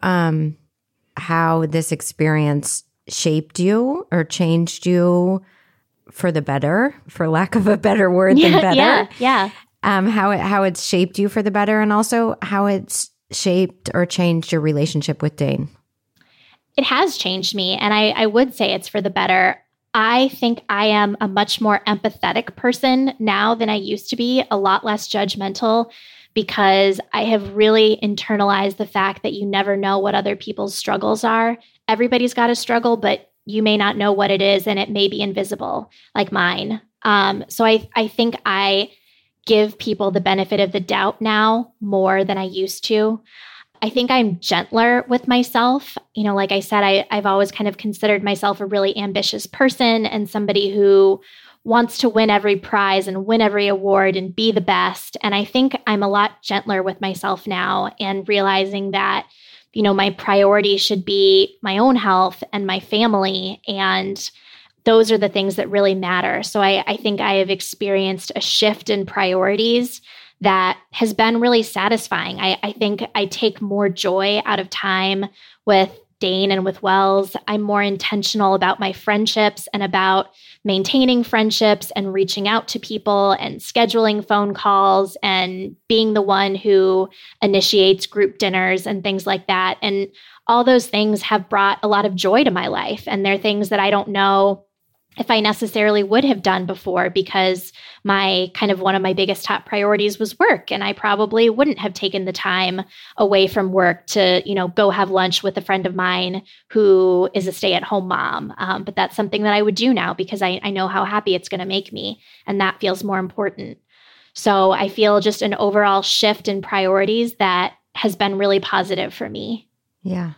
this experience shaped you or changed you for the better, for lack of a better word than better. Yeah. How it's shaped you for the better, and also how it's shaped or changed your relationship with Dane. It has changed me, and I would say it's for the better. I think I am a much more empathetic person now than I used to be, a lot less judgmental, because I have really internalized the fact that you never know what other people's struggles are. Everybody's got a struggle, but you may not know what it is, and it may be invisible, like mine. So I think I give people the benefit of the doubt now more than I used to. I think I'm gentler with myself. Like I said, I've always kind of considered myself a really ambitious person and somebody who wants to win every prize and win every award and be the best. And I think I'm a lot gentler with myself now, and realizing that, my priority should be my own health and my family. And those are the things that really matter. So I think I have experienced a shift in priorities that has been really satisfying. I think I take more joy out of time with Dane and with Wells. I'm more intentional about my friendships and about maintaining friendships and reaching out to people and scheduling phone calls and being the one who initiates group dinners and things like that. And all those things have brought a lot of joy to my life. And they're things that I don't know if I necessarily would have done before, because one of my biggest top priorities was work. And I probably wouldn't have taken the time away from work to, go have lunch with a friend of mine who is a stay-at-home mom. But that's something that I would do now because I know how happy it's going to make me. And that feels more important. So I feel just an overall shift in priorities that has been really positive for me. Yeah.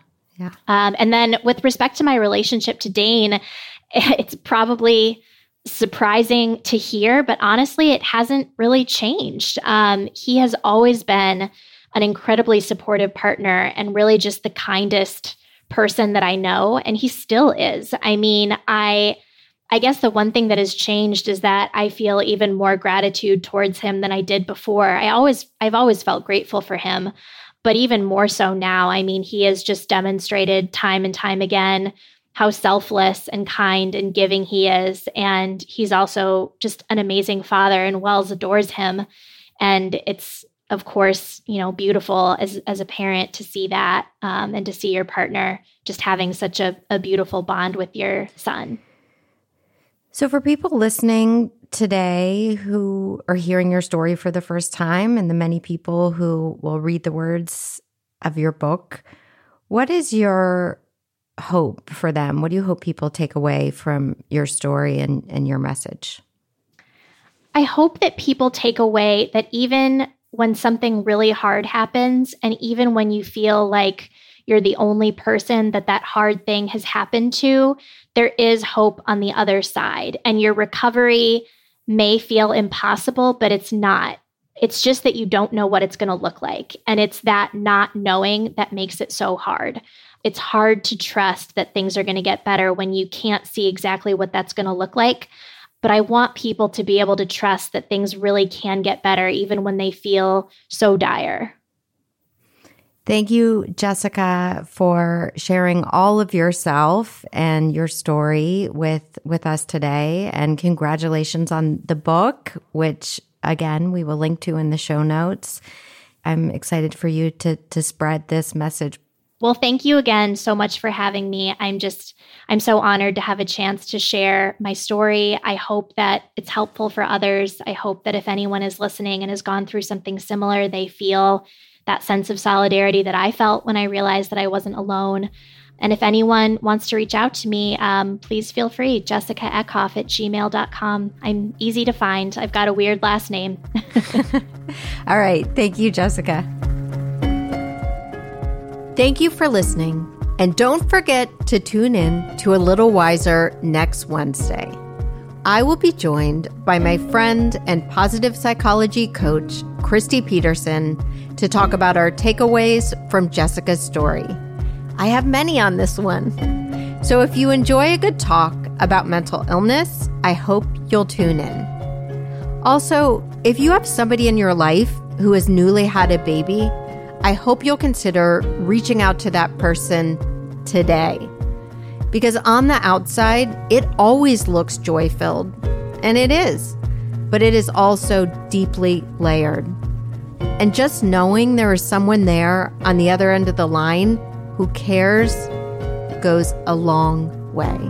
And then with respect to my relationship to Dane, it's probably surprising to hear, but honestly, it hasn't really changed. He has always been an incredibly supportive partner and really just the kindest person that I know, and he still is. I mean, I guess the one thing that has changed is that I feel even more gratitude towards him than I did before. I've always felt grateful for him, but even more so now. I mean, he has just demonstrated time and time again how selfless and kind and giving he is. And he's also just an amazing father, and Wells adores him. And it's, of course, beautiful as a parent to see that and to see your partner just having such a beautiful bond with your son. So for people listening today who are hearing your story for the first time, and the many people who will read the words of your book, what is your hope for them? What do you hope people take away from your story and your message? I hope that people take away that even when something really hard happens, and even when you feel like you're the only person that hard thing has happened to, there is hope on the other side. And your recovery may feel impossible, but it's not. It's just that you don't know what it's going to look like. And it's that not knowing that makes it so hard. It's hard to trust that things are going to get better when you can't see exactly what that's going to look like. But I want people to be able to trust that things really can get better, even when they feel so dire. Thank you, Jessica, for sharing all of yourself and your story with us today. And congratulations on the book, which, again, we will link to in the show notes. I'm excited for you to spread this message Well, thank you again so much for having me. I'm so honored to have a chance to share my story. I hope that it's helpful for others. I hope that if anyone is listening and has gone through something similar, they feel that sense of solidarity that I felt when I realized that I wasn't alone. And if anyone wants to reach out to me, please feel free. JessicaEckhoff@gmail.com. I'm easy to find. I've got a weird last name. All right. Thank you, Jessica. Thank you for listening. And don't forget to tune in to A Little Wiser next Wednesday. I will be joined by my friend and positive psychology coach, Christy Peterson, to talk about our takeaways from Jessica's story. I have many on this one. So if you enjoy a good talk about mental illness, I hope you'll tune in. Also, if you have somebody in your life who has newly had a baby, I hope you'll consider reaching out to that person today. Because on the outside, it always looks joy-filled. And it is. But it is also deeply layered. And just knowing there is someone there on the other end of the line who cares goes a long way.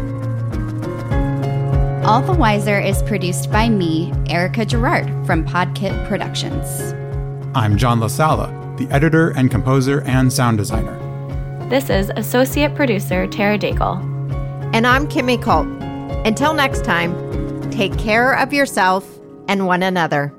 All the Wiser is produced by me, Erica Gerard, from Podkit Productions. I'm John LaSala, the editor and composer and sound designer. This is associate producer Tara Daigle. And I'm Kimmy Colt. Until next time, take care of yourself and one another.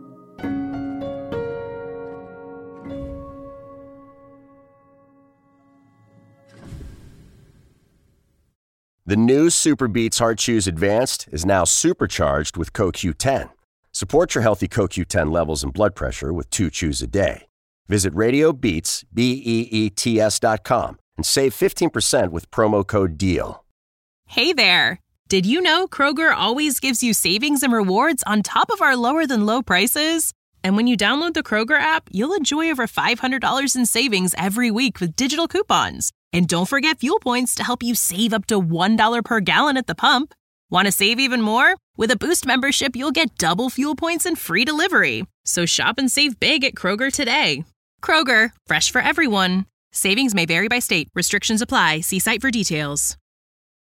The new Super Beats Heart Chews Advanced is now supercharged with CoQ10. Support your healthy CoQ10 levels and blood pressure with 2 chews a day. Visit RadioBeats, BEETS.com and save 15% with promo code DEAL. Hey there! Did you know Kroger always gives you savings and rewards on top of our lower-than-low prices? And when you download the Kroger app, you'll enjoy over $500 in savings every week with digital coupons. And don't forget fuel points to help you save up to $1 per gallon at the pump. Want to save even more? With a Boost membership, you'll get double fuel points and free delivery. So shop and save big at Kroger today. Kroger, fresh for everyone. Savings may vary by state. Restrictions apply. See site for details.